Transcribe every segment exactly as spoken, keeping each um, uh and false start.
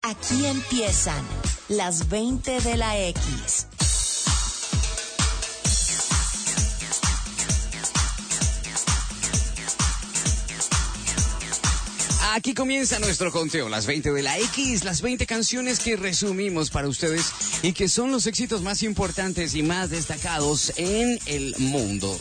Aquí empiezan las veinte de la X. Aquí comienza nuestro conteo, las veinte de la X, las veinte canciones que resumimos para ustedes y que son los éxitos más importantes y más destacados en el mundo.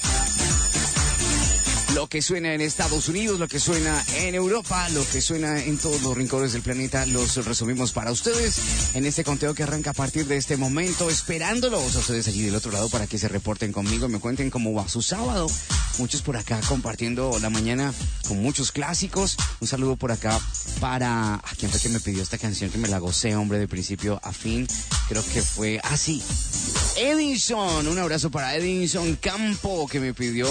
Lo que suena en Estados Unidos, lo que suena en Europa, lo que suena en todos los rincones del planeta, los resumimos para ustedes en este conteo que arranca a partir de este momento, esperándolos a ustedes allí del otro lado para que se reporten conmigo y me cuenten cómo va su sábado. Muchos por acá compartiendo la mañana con muchos clásicos. Un saludo por acá para... ¿A quién fue que me pidió esta canción que me la gocé, hombre, de principio a fin? Creo que fue... Ah, sí. Edison. Un abrazo para Edison Campo, que me pidió...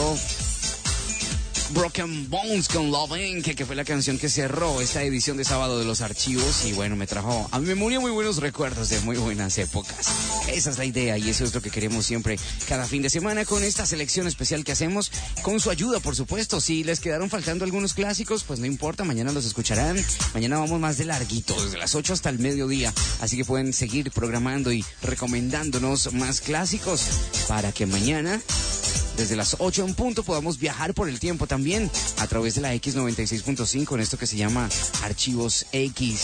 Broken Bones con Loving, que, que fue la canción que cerró esta edición de sábado de los archivos y bueno, me trajo a mi memoria muy buenos recuerdos de muy buenas épocas. Esa es la idea y eso es lo que queremos siempre cada fin de semana con esta selección especial que hacemos, con su ayuda, por supuesto. Si les quedaron faltando algunos clásicos, pues no importa, mañana los escucharán. Mañana vamos más de larguito, desde las ocho hasta el mediodía, así que pueden seguir programando y recomendándonos más clásicos para que mañana... desde las ocho en punto podamos viajar por el tiempo también a través de la X noventa y seis punto cinco en esto que se llama Archivos X.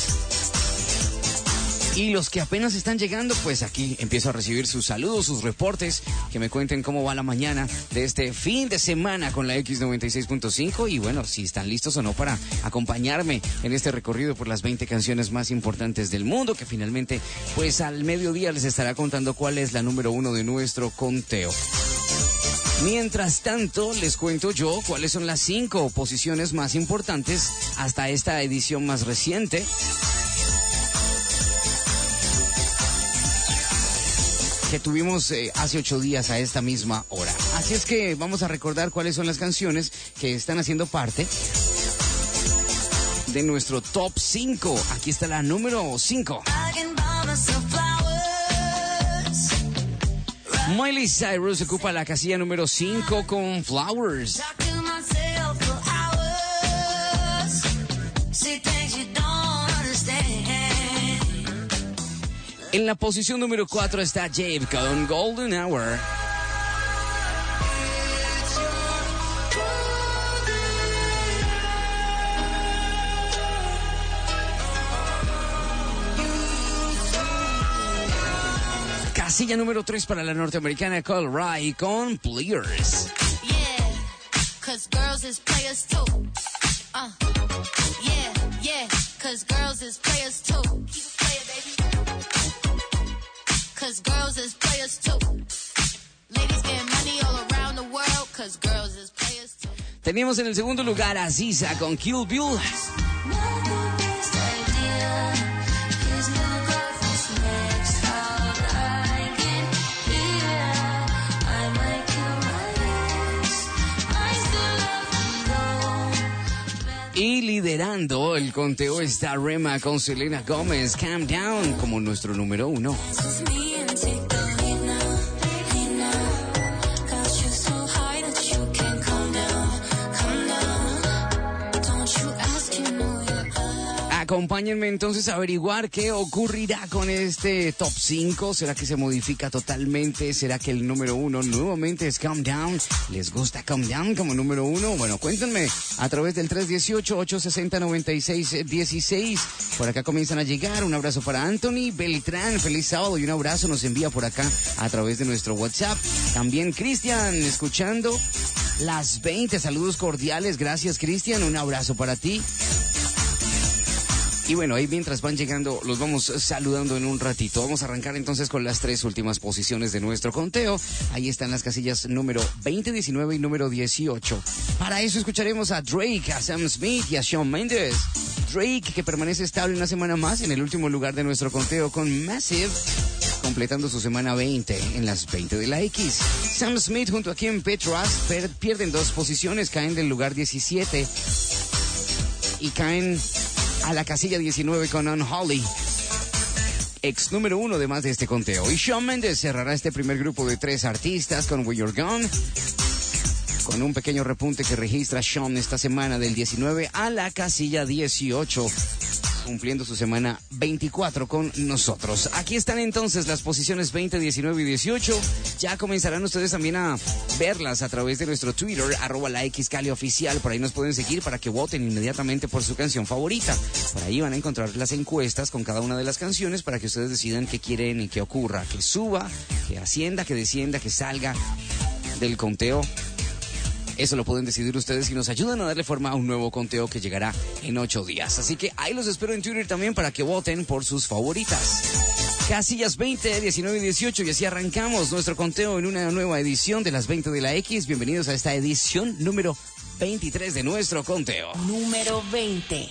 Y los que apenas están llegando, pues aquí empiezo a recibir sus saludos, sus reportes, que me cuenten cómo va la mañana de este fin de semana con la X noventa y seis punto cinco y bueno, si están listos o no para acompañarme en este recorrido por las veinte canciones más importantes del mundo, que finalmente pues al mediodía les estará contando cuál es la número uno de nuestro conteo. Mientras tanto, les cuento yo cuáles son las cinco posiciones más importantes hasta esta edición más reciente. Que tuvimos eh, hace ocho días a esta misma hora. Así es que vamos a recordar cuáles son las canciones que están haciendo parte de nuestro top cinco. Aquí está la número cinco. Miley Cyrus ocupa la casilla número cinco con Flowers. En la posición número cuatro está Jave con Golden Hour. Casilla número tres para la norteamericana Cole Rai con Players. Yeah, cause girls is players too. Uh, yeah, yeah, cause girls is players too. Keep it playing, baby. Cause girls is players too. Ladies getting money all around the world, cause girls is players too. Teníamos en el segundo lugar a Ziza con Kill Bill. Y liderando el conteo está Rema con Selena Gomez, Calm Down, como nuestro número uno. Acompáñenme entonces a averiguar qué ocurrirá con este top cinco. ¿Será que se modifica totalmente? ¿Será que el número uno nuevamente es Calm Down? ¿Les gusta Calm Down como número uno? Bueno, cuéntenme a través del tres uno ocho, ocho seis cero, nueve seis uno seis. Por acá comienzan a llegar. Un abrazo para Anthony Beltrán. Feliz sábado y un abrazo nos envía por acá a través de nuestro WhatsApp. También Cristian, escuchando las veinte. Saludos cordiales. Gracias, Cristian. Un abrazo para ti. Y bueno, ahí mientras van llegando, los vamos saludando en un ratito. Vamos a arrancar entonces con las tres últimas posiciones de nuestro conteo. Ahí están las casillas número veinte, diecinueve y número dieciocho. Para eso escucharemos a Drake, a Sam Smith y a Shawn Mendes. Drake, que permanece estable una semana más en el último lugar de nuestro conteo con Massive, completando su semana veinte en las veinte de la X. Sam Smith junto a Kim Petras per- pierden dos posiciones, caen del lugar diecisiete y caen a la casilla diecinueve con Unholy, ex número uno además de este conteo. Y Shawn Mendes cerrará este primer grupo de tres artistas con When You're Gone, con un pequeño repunte que registra Shawn esta semana del diecinueve a la casilla dieciocho. cumpliendo su semana veinticuatro con nosotros. Aquí están entonces las posiciones veinte, diecinueve y dieciocho. Ya comenzarán ustedes también a verlas a través de nuestro Twitter, arroba la X Cali Oficial. Por ahí nos pueden seguir para que voten inmediatamente por su canción favorita. Por ahí van a encontrar las encuestas con cada una de las canciones para que ustedes decidan qué quieren y qué ocurra. Que suba, que ascienda, que descienda, que salga del conteo. Eso lo pueden decidir ustedes y nos ayudan a darle forma a un nuevo conteo que llegará en ocho días. Así que ahí los espero en Twitter también para que voten por sus favoritas. Casillas veinte, diecinueve y dieciocho, y así arrancamos nuestro conteo en una nueva edición de las veinte de la X. Bienvenidos a esta edición número veintitrés de nuestro conteo. Número veinte.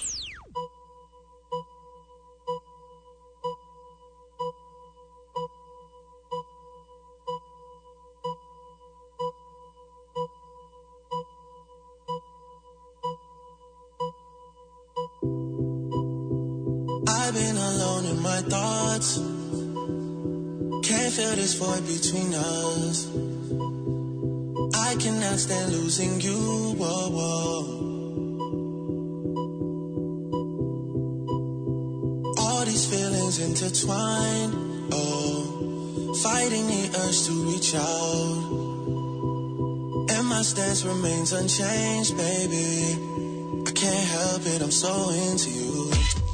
I've been alone in my thoughts. Can't feel this void between us. I cannot stand losing you. Whoa, whoa. All these feelings intertwined. Oh, fighting the urge to reach out. And my stance remains unchanged, baby. I can't help it, I'm so into you.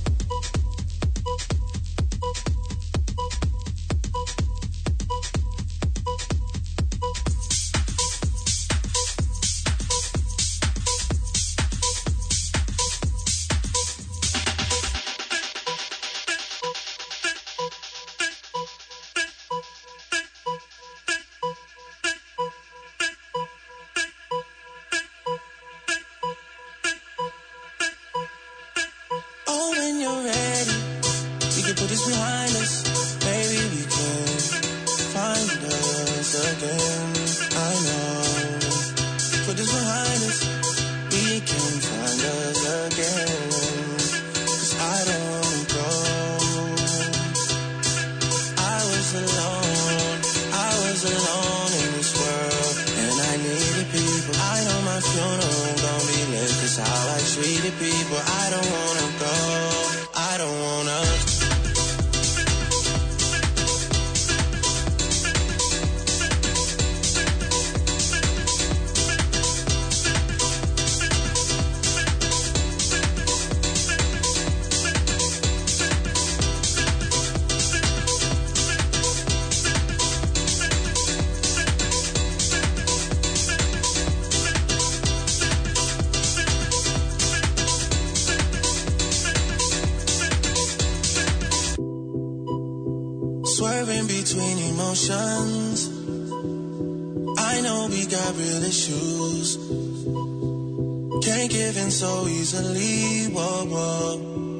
Swerving between emotions. I know we got real issues. Can't give in so easily. Whoa, whoa.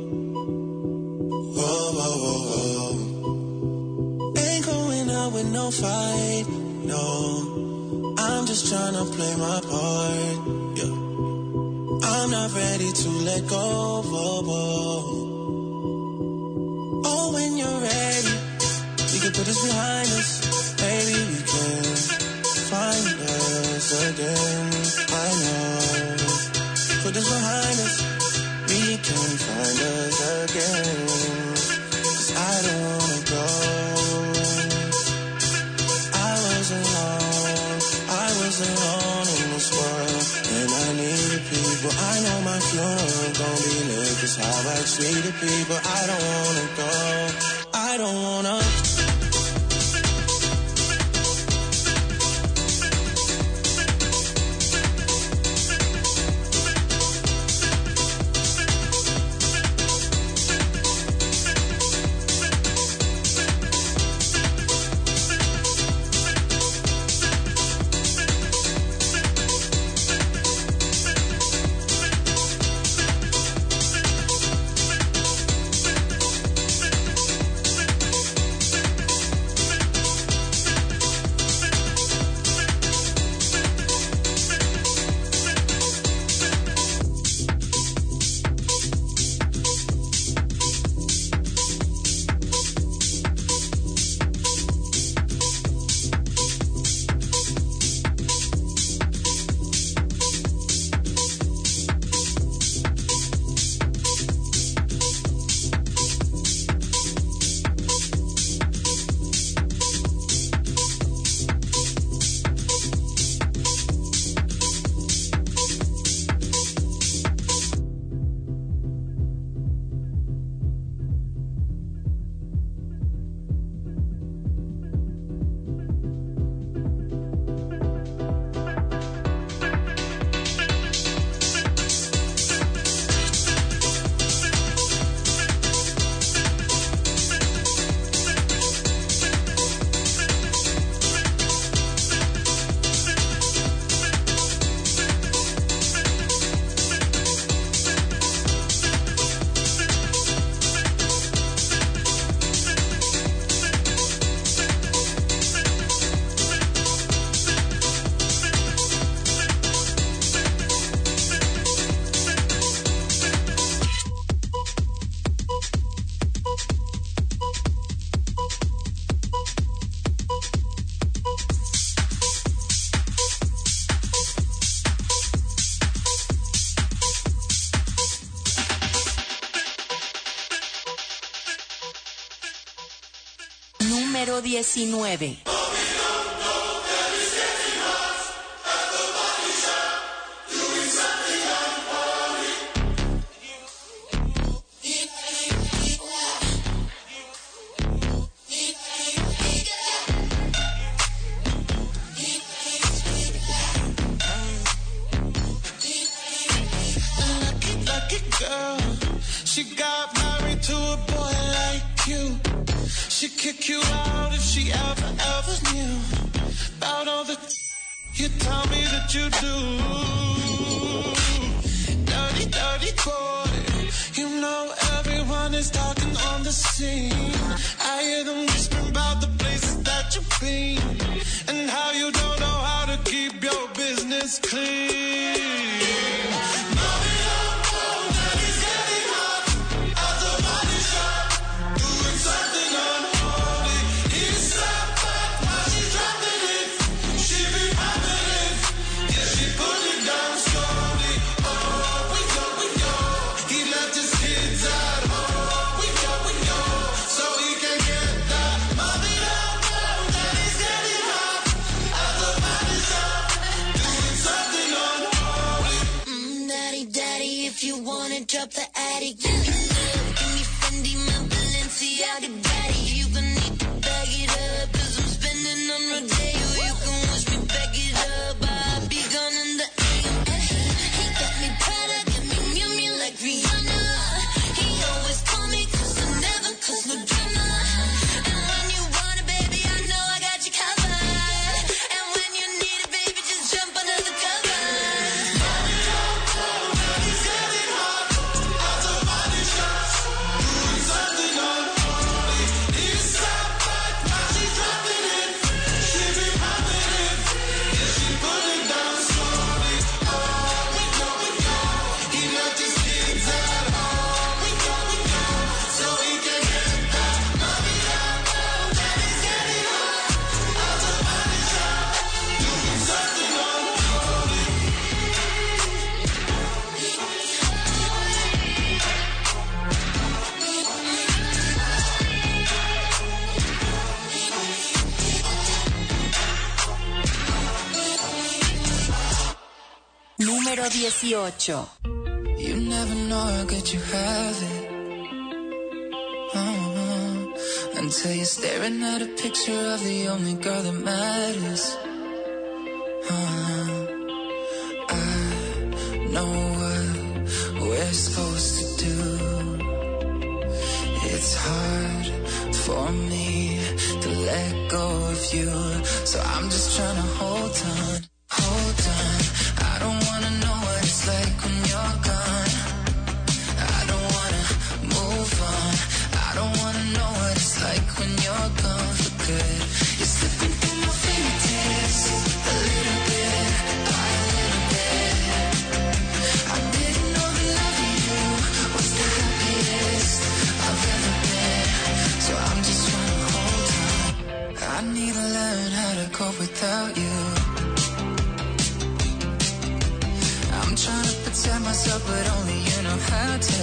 Whoa, whoa, whoa, whoa. Ain't going out with no fight. No, I'm just trying to play my part. Yeah. I'm not ready to let go. Whoa, whoa. Oh, when you're ready, we can put this behind us. Baby, we can find us again. I know. Put this behind us. We can find us again. 'Cause I don't wanna go. I was alone. I was alone in this world. And I needed people. I know my funeral gon' be lit. 'Cause how I treated people. I don't wanna go. I don't wanna. Número diecinueve. She got married to a boy like you. She'd kick you out if she ever, ever knew about all the you tell me that you do. Dirty, dirty boy. You know everyone is talking on the scene. I hear them whispering about the places that you've been and how you don't know how to keep your business clean. Drop the attic, give me love, give me Fendi, my Balenciaga daddy. You gon' need to bag it up, cause I'm spending on Rodeo. You can wish me back it up, I'll be gone in the A M. He got me Prada, got me Miu Miu like Rihanna. He always call me cause I never cause no drama. And when you want it, baby, I know I got you covered. And when you need it, baby, just jump under the cover. Número dieciocho. You never know how good you have it. Uh-huh. Until you're staring at a picture of the only girl that matters. Uh-huh. I know what we're supposed to do. It's hard for me to let go of you. So I'm just trying to hold on, hold on. I don't wanna know what it's like when you're gone. I don't wanna move on. I don't wanna know what it's like when you're gone for good. You're slipping through my fingertips, a little bit, by a little bit. I didn't know that loving you was the happiest I've ever been. So I'm just trying to hold on. I need to learn how to cope without you. I'm trying to protect myself, but only you know how to.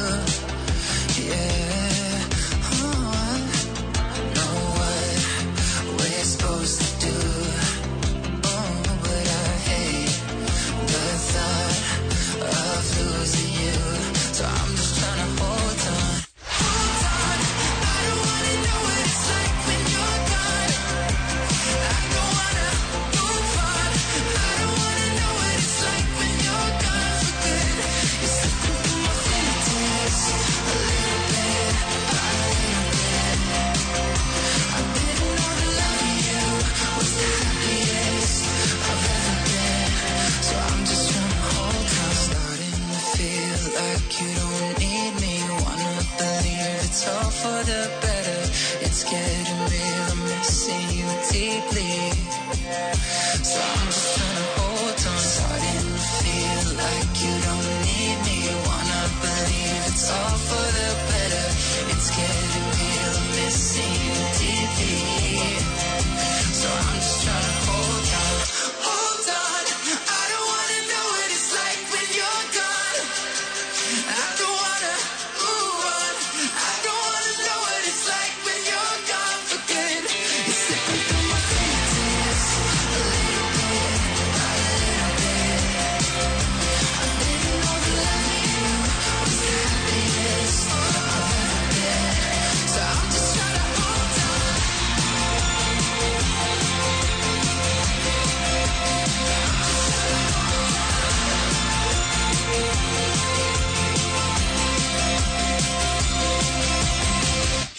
Yeah, oh, I know what we're supposed to do. Oh, but I hate the thought of losing you. So I'm just trying to hold on. Hold on, I don't wanna know what it's like when you're gone. I don't wanna move on. I don't wanna know what it's like when you're gone for good. You're slipping through my fingertips, a little bit, by a little bit. I didn't know that loving you was the happiest I've ever been. So I'm just trying to hold on. Starting to feel like you don't need me. Wanna believe it's all for the better. It's getting real, I'm missing you deeply. So I'm just trying to hold on. Starting to feel like you don't need me. Wanna believe it's all for the better. It's getting real, I'm missing you deeply. So I'm just trying to hold on. Hold on. I don't wanna know what it's like when you're gone. I don't wanna move on. I don't wanna know what it's like when you're gone for good.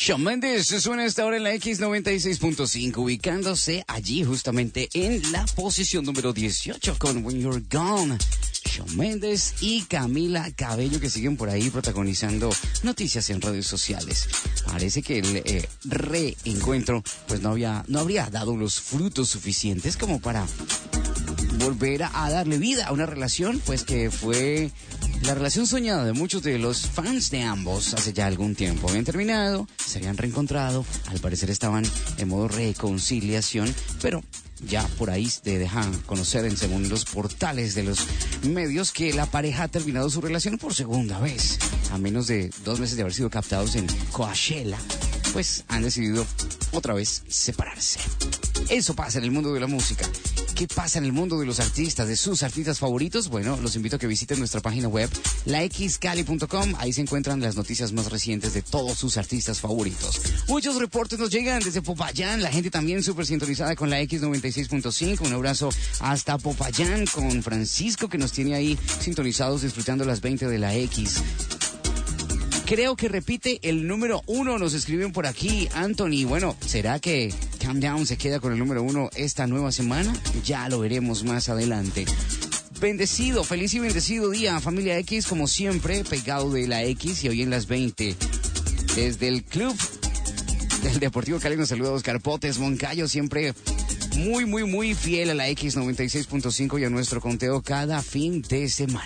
Shawn Mendes suena esta hora en la X noventa y seis punto cinco, ubicándose allí justamente en la posición número dieciocho con When You're Gone. Shawn Mendes y Camila Cabello, que siguen por ahí protagonizando noticias en redes sociales. Parece que el eh, reencuentro pues no había, no habría dado los frutos suficientes como para volver a, a darle vida a una relación pues que fue la relación soñada de muchos de los fans de ambos hace ya algún tiempo. Habían terminado, se habían reencontrado, al parecer estaban en modo reconciliación, pero ya por ahí te dejan conocer en según los portales de los medios que la pareja ha terminado su relación por segunda vez. A menos de dos meses de haber sido captados en Coachella, pues han decidido otra vez separarse. Eso pasa en el mundo de la música. ¿Qué pasa en el mundo de los artistas, de sus artistas favoritos? Bueno, los invito a que visiten nuestra página web, la x cali punto com. Ahí se encuentran las noticias más recientes de todos sus artistas favoritos. Muchos reportes nos llegan desde Popayán. La gente también súper sintonizada con la X noventa y seis punto cinco. Un abrazo hasta Popayán con Francisco, que nos tiene ahí sintonizados disfrutando las veinte de la X. Creo que repite el número uno, nos escriben por aquí, Anthony. Bueno, ¿será que Calm Down se queda con el número uno esta nueva semana? Ya lo veremos más adelante. Bendecido, feliz y bendecido día, familia X, como siempre, pegado de la X y hoy en las veinte. Desde el club del Deportivo Cali nos saluda Oscar Potes Moncayo, siempre muy, muy, muy fiel a la X noventa y seis punto cinco y a nuestro conteo cada fin de semana.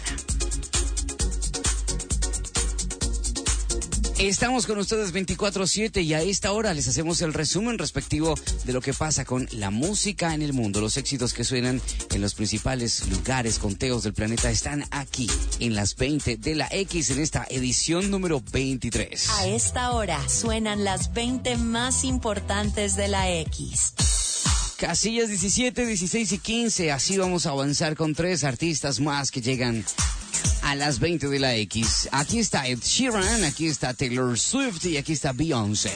Estamos con ustedes veinticuatro siete y a esta hora les hacemos el resumen respectivo de lo que pasa con la música en el mundo. Los éxitos que suenan en los principales lugares, conteos del planeta están aquí en las veinte de la X en esta edición número veintitrés. A esta hora suenan las veinte más importantes de la X. Casillas diecisiete, dieciséis y quince. Así vamos a avanzar con tres artistas más que llegan a las veinte de la X. Aquí está Ed Sheeran, aquí está Taylor Swift y aquí está Beyoncé.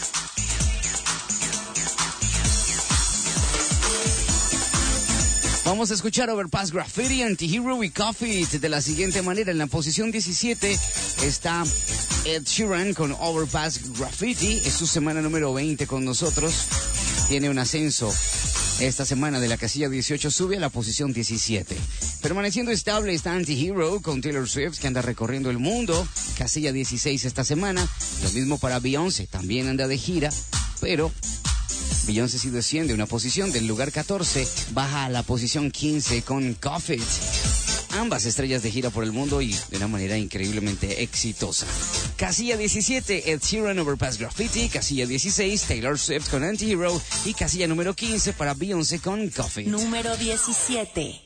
Vamos a escuchar Overpass Graffiti, Anti-Hero y Coffee de la siguiente manera. En la posición diecisiete está Ed Sheeran con Overpass Graffiti. Es su semana número veinte con nosotros. Tiene un ascenso esta semana de la casilla dieciocho, sube a la posición diecisiete. Permaneciendo estable está Anti-Hero con Taylor Swift, que anda recorriendo el mundo. Casilla dieciséis esta semana. Lo mismo para Beyoncé, también anda de gira, pero Beyoncé sí desciende una posición del lugar catorce, baja a la posición quince con Coffee. Ambas estrellas de gira por el mundo y de una manera increíblemente exitosa. Casilla diecisiete, Ed Sheeran, Overpass Graffiti. Casilla dieciséis, Taylor Swift con Anti-Hero. Y casilla número quince para Beyoncé con Coffee. Número diecisiete.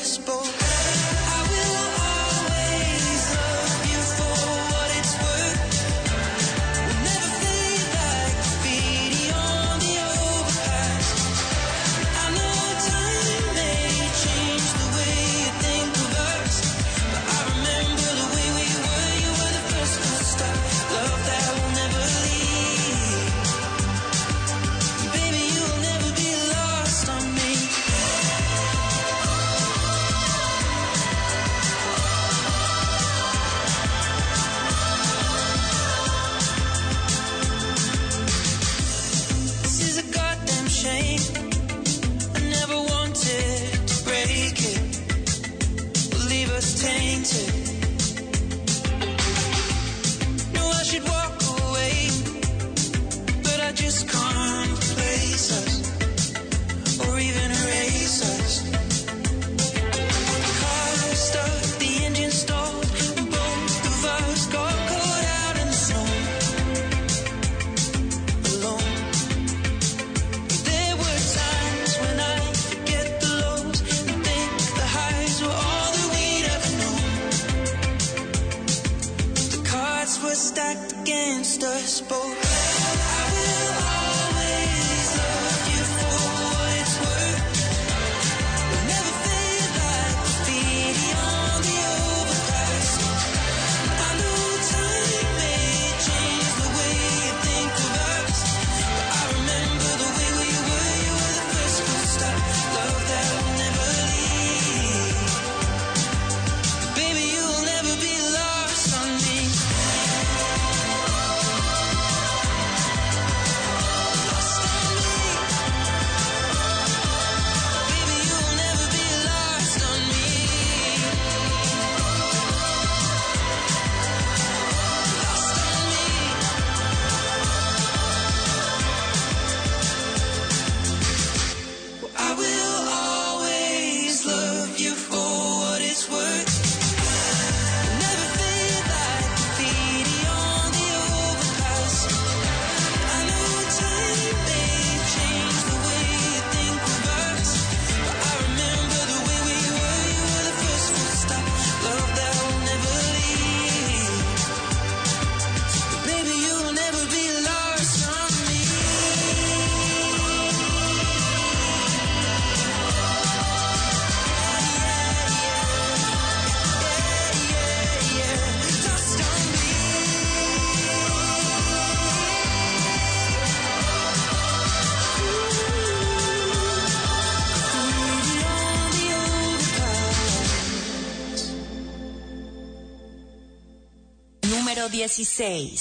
I will always love you for what it's worth. odds were stacked against us both. I will always love you for what it's worth. We'll never fade like graffiti on the overpass. I know time may change the way you think of us, but I remember the way we were. You were the first full stop, love that will never leave. Baby, you will never be lost on me. Lost on me. Baby, you will never be lost on me. Lost on me. Well, I will always love you for what it's worth. Never fade like graffiti on the overpass. I know time may change the way you think of us, but I remember the way we were. You were the first full stop, love that will never leave. But baby, you will never be lost on me. Lost on me. Graffiti on the overpass. Número dieciséis.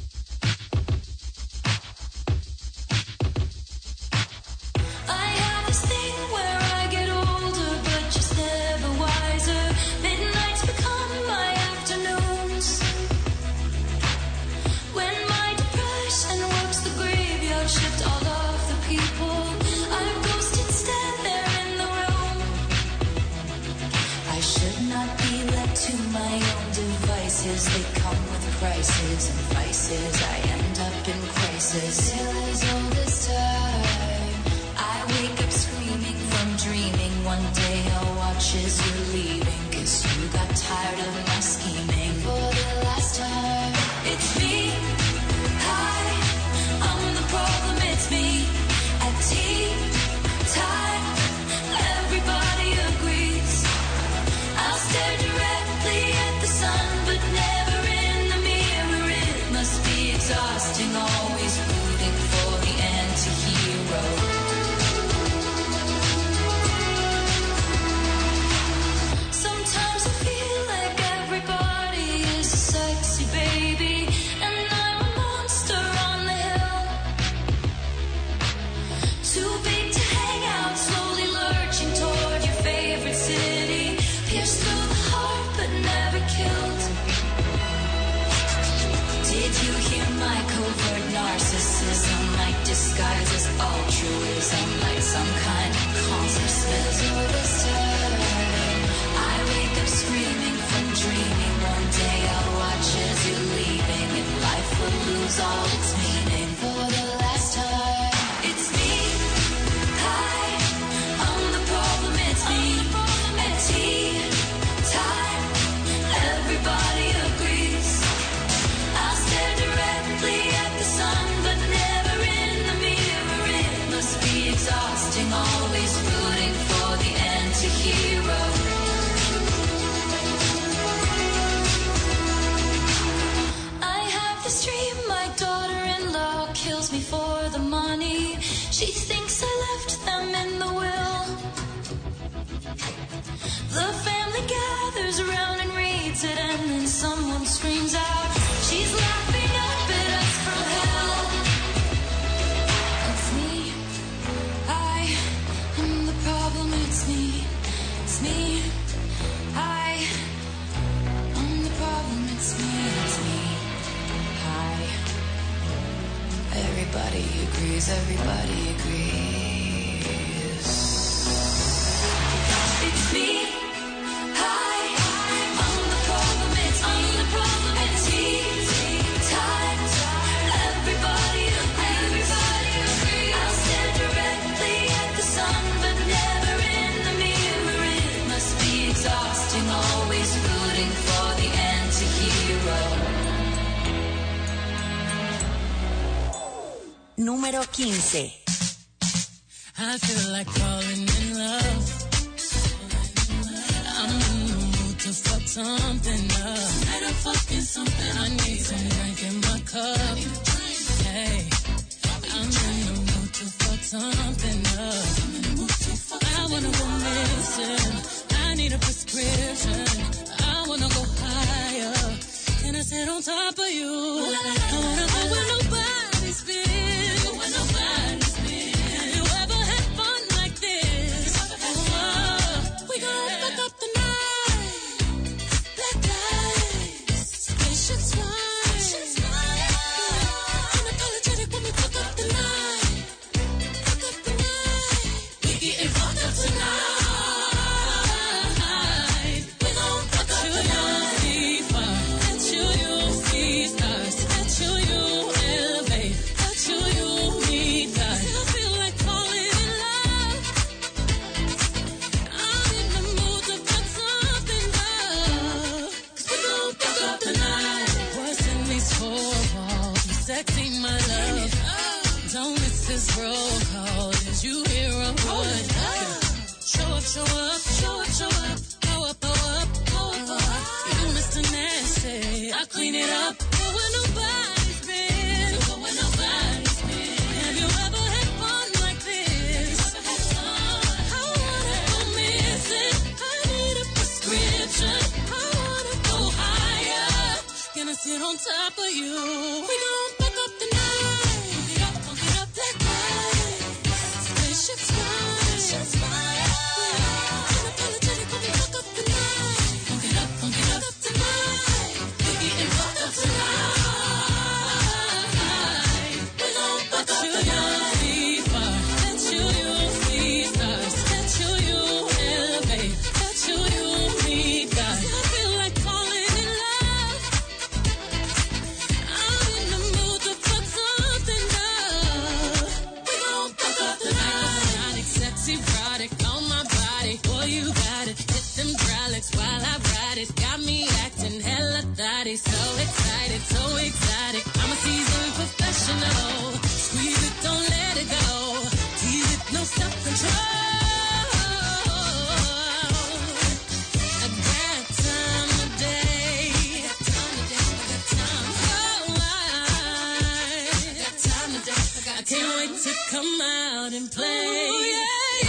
I have this thing where I get older, but just never wiser. Midnights become my afternoons. When my depression works the graveyard shift, all of the people I've ghosted stand there in the room. I should not be led to my own devices. They come with prices and vices. I end up in crisis. Still as old as time. I wake up screaming from dreaming. One day I'll watch as you're leaving, 'cause you got tired of my scheming. For the last time, it's me. Hi, I'm the problem, it's me. At tea time, everybody agrees. I'll stare directly at the sun, but never in the mirror. It must be exhausting, always rooting for the anti-hero. Sometimes I feel like everybody is a sexy baby, and I'm a monster on the hill. Too big to hang out, slowly lurching toward your favorite city. Pierced through the heart, but never killed. Did you hear my covert narcissism? Like disguise as altruism, like some kind of concert smells. All this time, I wake up screaming from dreaming. One day I'll watch as you're leaving, and life will lose all its meaning. For the last time, it's me. Hi, I'm the problem, it's me. At tea time, everybody agrees. I'll stare directly at the sun, but never in the mirror. It must be exhausting, always rooting for the anti-hero. I have this dream, my daughter-in-law kills me for the money. She thinks I left them in the will. The family gathers around and reads it, and then someone screams out, she's laughing up at us from hell. It's me. I am the problem, it's me. It's me. I am the problem, it's me. It's me. Hi. Everybody agrees, everybody agrees. It's me. Hi, I'm the problem, it's me. I'm the problem, it's tea time. Everybody agrees, everybody agrees. I'll stare directly at the sun, but never in the mirror. It must be exhausting, always rooting for the anti-hero. número quince. I feel like falling in love. I'm in the mood to fuck something up. Tonight I'm fucking something. I need some drink in my cup. Hey, I'm in the mood to fuck something up. I wanna go missing. I need a prescription. I wanna go higher. Can I sit on top of you? I wanna go where nobody's been. Where nobody's been. Have you ever had fun like this? Oh, we gon' fuck up the night. Black lights, spaceships fly. Unapologetic when we fuck up the night. Fuck up the night. We getting fucked up tonight. Roll call, did you hear a word? Show up, show up, show up, show up, go up, go up, go up, go up. You Mister Nasty, I clean it up. Go where nobody's been, go where nobody's been. Have you ever had fun like this? I wanna go missing, I need a prescription. I wanna go higher, gonna sit on top of you. We gon' fuck up the night. Spaceships fly, spaceships fly. Unapologetic when we fuck up the night. Funk it up, funk it up tonight. We getting fucked up tonight. We gon' fuck up the night. Let you, you see stars. Let you, you elevate. Let you, you meet God. I feel like falling in love. I'm in the mood to fuck something up. We gon' fuck up the night. Sexy product on my body, boy you got it. Hit them hydraulics while I ride it. Got me acting hella thotty, so excited, so exotic. I'm a seasoned professional. Squeeze it, don't let it go. Tease it, no self-control. I got time today. I got time today. I got time. Oh, I got time today. I got I can't wait to come out and play. Ooh, yeah.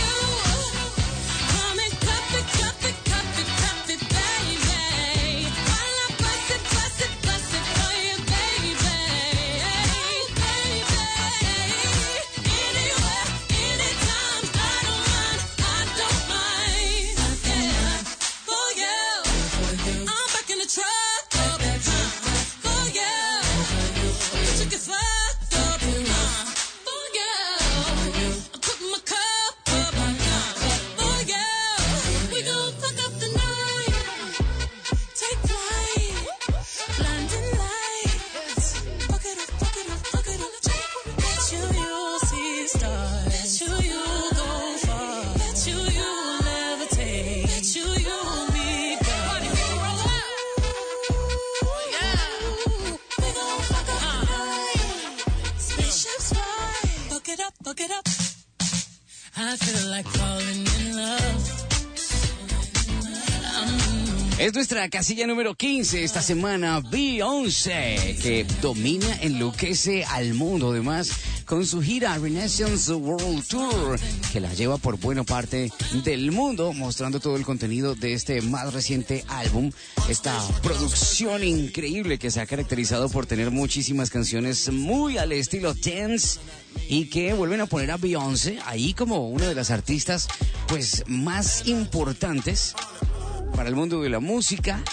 Es nuestra casilla número quince esta semana, Beyoncé, que domina, enloquece al mundo, además, con su gira Renaissance World Tour, que la lleva por buena parte del mundo, mostrando todo el contenido de este más reciente álbum, esta producción increíble que se ha caracterizado por tener muchísimas canciones muy al estilo dance y que vuelven a poner a Beyoncé ahí como una de las artistas pues más importantes para el mundo de la música,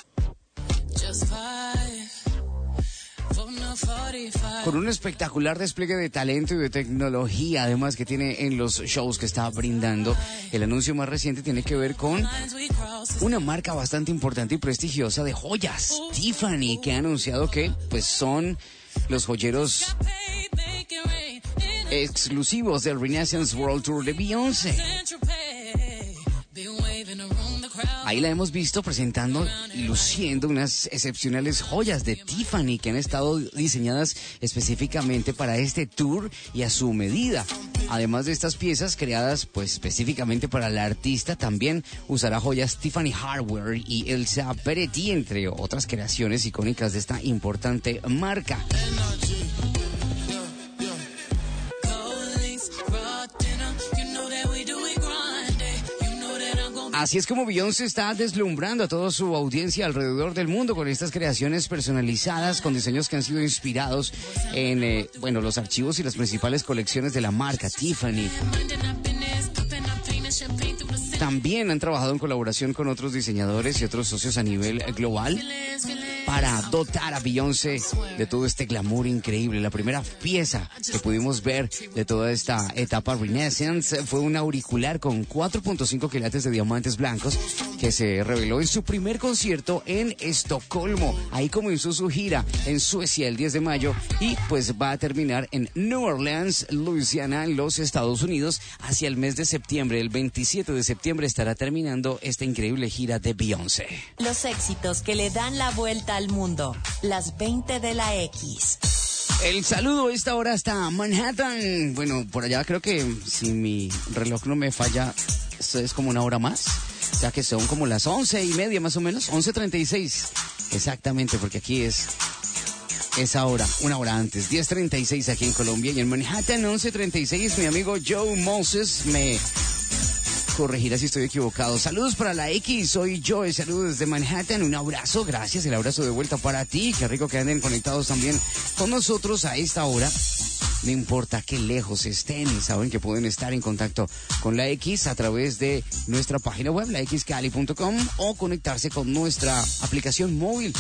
con un espectacular despliegue de talento y de tecnología, además que tiene en los shows que está brindando. El anuncio más reciente tiene que ver con una marca bastante importante y prestigiosa de joyas, Tiffany, que ha anunciado que pues son los joyeros exclusivos del Renaissance World Tour de Beyoncé. Ahí la hemos visto presentando y luciendo unas excepcionales joyas de Tiffany que han estado diseñadas específicamente para este tour y a su medida. Además de estas piezas creadas pues específicamente para la artista, también usará joyas Tiffany Hardware y Elsa Peretti, entre otras creaciones icónicas de esta importante marca. Así es como Beyoncé está deslumbrando a toda su audiencia alrededor del mundo con estas creaciones personalizadas, con diseños que han sido inspirados en, eh, bueno, los archivos y las principales colecciones de la marca Tiffany. También han trabajado en colaboración con otros diseñadores y otros socios a nivel global para dotar a Beyoncé de todo este glamour increíble. La primera pieza que pudimos ver de toda esta etapa Renaissance fue un auricular con cuatro punto cinco quilates de diamantes blancos que se reveló en su primer concierto en Estocolmo. Ahí comenzó su gira en Suecia el diez de mayo y pues va a terminar en New Orleans, Louisiana, en los Estados Unidos, hacia el mes de septiembre. El veintisiete de septiembre estará terminando esta increíble gira de Beyoncé. Los éxitos que le dan la vuelta al mundo. Las veinte de la X. El saludo a esta hora hasta Manhattan. Bueno, por allá creo que si mi reloj no me falla, es como una hora más. O sea que son como las once y media más o menos, once treinta y seis. Exactamente, porque aquí es esa hora, una hora antes, diez treinta y seis aquí en Colombia. Y en Manhattan, once treinta y seis, mi amigo Joe Moses me corregirá si estoy equivocado. Saludos para la X, soy Joe, saludos desde Manhattan, un abrazo, gracias, el abrazo de vuelta para ti, qué rico que anden conectados también con nosotros a esta hora. No importa qué lejos estén, saben que pueden estar en contacto con la X a través de nuestra página web, la x cali punto com, o conectarse con nuestra aplicación móvil,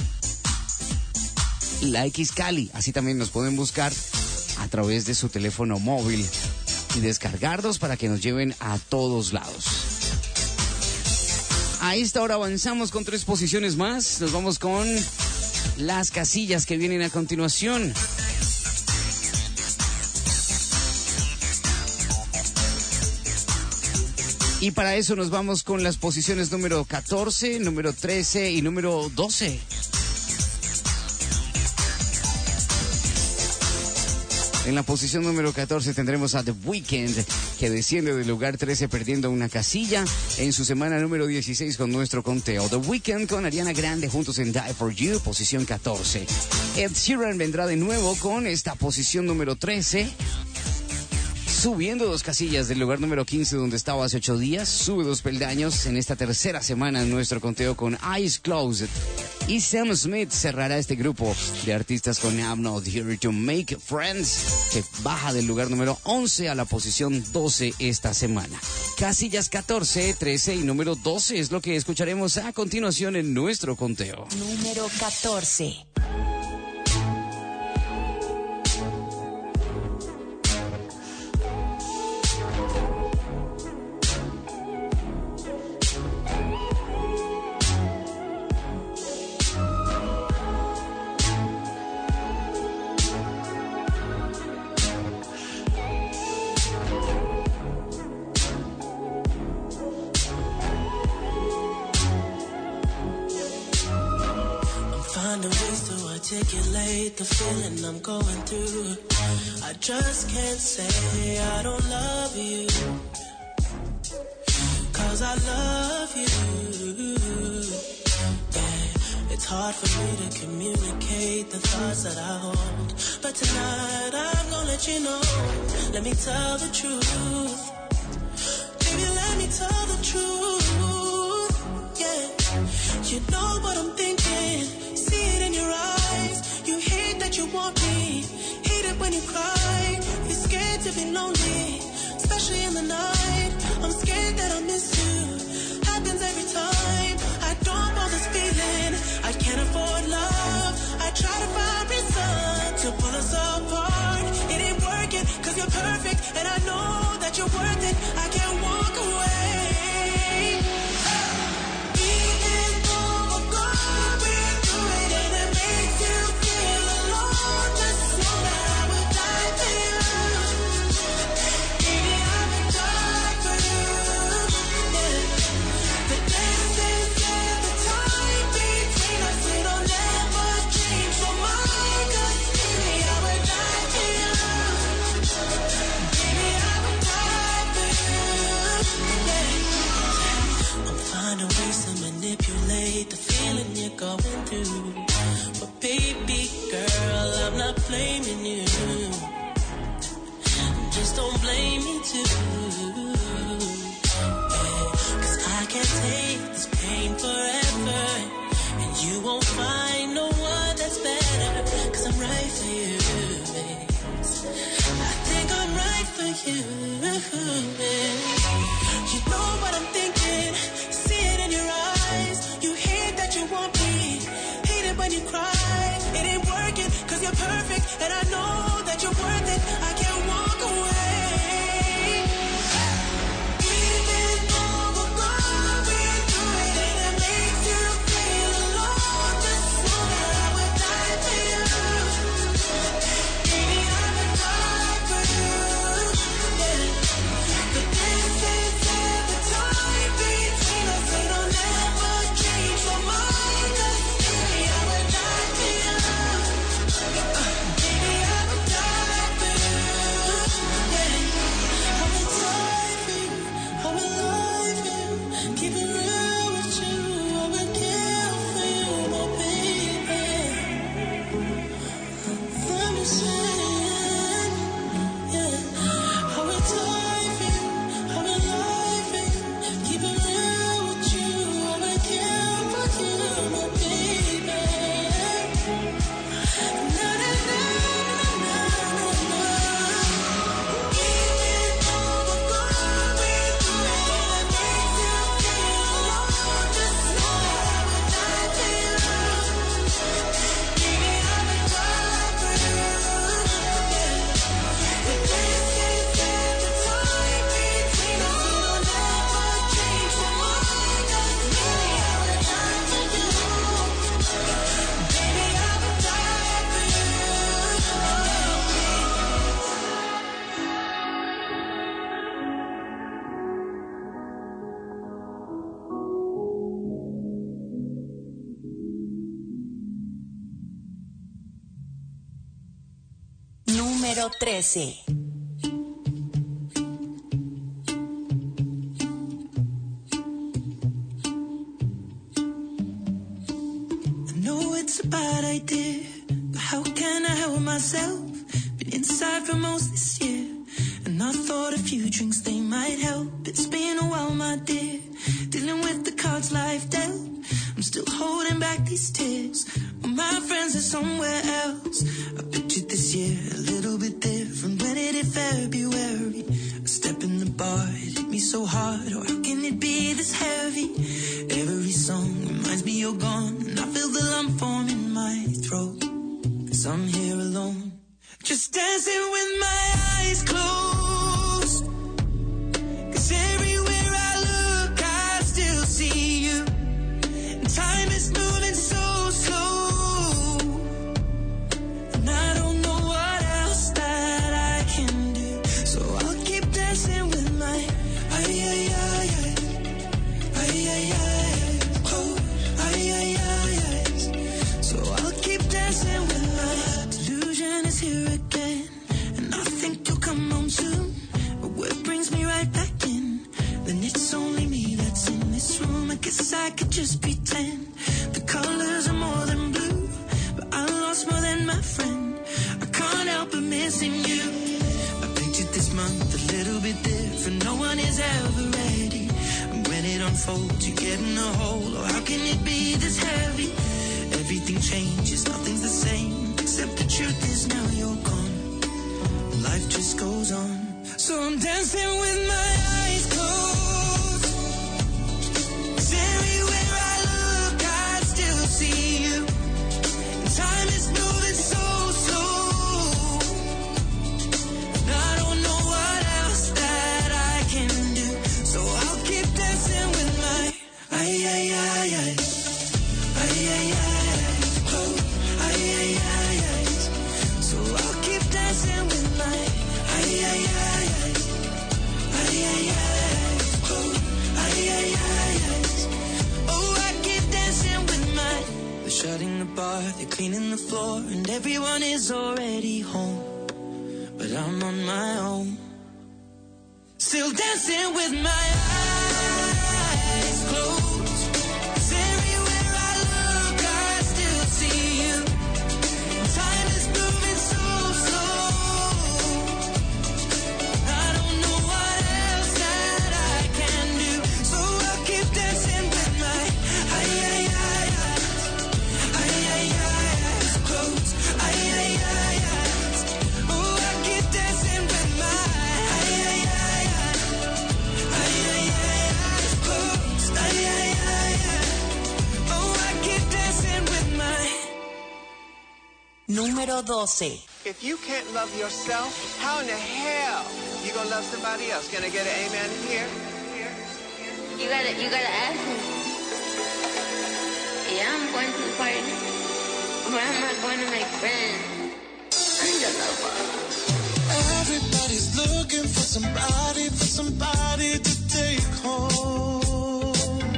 la X Cali. Así también nos pueden buscar a través de su teléfono móvil y descargarlos para que nos lleven a todos lados. A esta hora avanzamos con tres posiciones más. Nos vamos con las casillas que vienen a continuación. Y para eso nos vamos con las posiciones número catorce, número trece y número doce. En la posición número catorce tendremos a The Weeknd, que desciende del lugar trece perdiendo una casilla en su semana número dieciséis con nuestro conteo. The Weeknd con Ariana Grande juntos en Die For You, posición catorce. Ed Sheeran vendrá de nuevo con esta posición número trece. Subiendo dos casillas del lugar número quince donde estaba hace ocho días, sube dos peldaños en esta tercera semana en nuestro conteo con Eyes Closed. Y Sam Smith cerrará este grupo de artistas con I'm Not Here to Make Friends, que baja del lugar número once a la posición doce esta semana. Casillas catorce, trece y número doce es lo que escucharemos a continuación en nuestro conteo. Número catorce. Articulate the feeling I'm going through. I just can't say I don't love you, 'cause I love you. Yeah, it's hard for me to communicate the thoughts that I hold, but tonight I'm gonna let you know. Let me tell the truth. Baby, let me tell the truth. Yeah, you know what I'm thinking. See it in your eyes. You hate that you want me. Hate it when you cry. You're scared to be lonely, especially in the night. I'm scared that I'll miss you. Happens every time. I don't want this feeling. I can't afford love. I try to find reason to pull us apart. It ain't working 'cause you're perfect, and I know that you're worth it. I can't walk away. Dance not blaming you. Just don't blame me too. Yeah, cause I can't take this pain forever. And you won't find no one that's better. Cause I'm right for you, babe. I think I'm right for you, babe. You know what I'm thinking, see it in your eyes. You hate that you want me, hate it when you cry. It ain't working, cause you're perfect. And I know that you're worth it, I can't walk away. Even though we're going through it, and it makes you feel alone, just know that I would die for you. Baby, I would die for you, yeah. But this is the time between us, it'll never change my mind. Just baby, I would die for you. Uh, baby, I would die for you, yeah. I would die for you, I would lie for you, keep it real with you, I would kill for you, my baby. Let me say it, yeah. I would die for you, I would lie for you, keep it real with you, I would kill for you, my baby. Na na na na na na. Even though we're going through it, and it makes you feel alone, just know that I would die for you. Baby, I would die for you, yeah. But this is the time between us, it'll never change my mind. Just baby, I would die for you. Baby, I would die for you. Número trece. I know it's a bad idea, but how can I help myself? Been inside for most this year, and I thought a few drinks they might help. It's been a while, my dear, dealing with the cards life dealt. I'm still holding back these tears, when my friends are somewhere else. I pictured this year a little bit different. When it hit February, a step in the bar, it hit me so hard. Oh, how can it be this heavy? Every song reminds me you're gone, and I feel the lump form in my throat, cause I'm here alone, just dancing with my eyes closed. Cause everywhere I look, I still see you. And time is moving so slow, and I don't know what else that I can do. So I'll keep dancing with my ay ay ay ay ay ay ay oh ay ay ay ay. So I'll keep dancing with my delusion is here again, and I think you'll come home soon. But what brings me right back in? Then it's only me that's in this room. I guess I could just pretend the colors are more than blue, but I lost more than my friend. I can't help but missing you. I pictured this month a little bit different. No one is ever ready, and when it unfolds, you get in a hole. Oh, how can it be this heavy? Everything changes, nothing's the same, except the truth is now you're gone. Life just goes on. So I'm dancing with my eyes closed. 'Cause everywhere I look, I still see you. And time is moving so slow, and I don't know what else that I can do. So I'll keep dancing with my ay ay ay ay ay ay ay oh ay ay ay ay. So I'll keep dancing with my ay ay ay ay ay ay ay oh ay ay ay ay. Oh, I keep dancing with my. They're shutting the bar, they're cleaning the floor, and everyone is already home, but I'm on my own, still dancing with my eyes closed. 'Cause everywhere I look, I still see you. Time is moving número doce. If you can't love yourself, how in the hell you gonna love somebody else? Can I get an amen here? You gotta, you gotta ask me. Yeah, I'm going to the party, but I'm not going to make friends. I need a lover. Everybody's looking for somebody, for somebody to take home.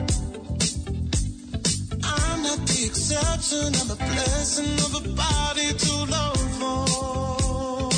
I'm not the exception, I'm a blessing of a body to love on.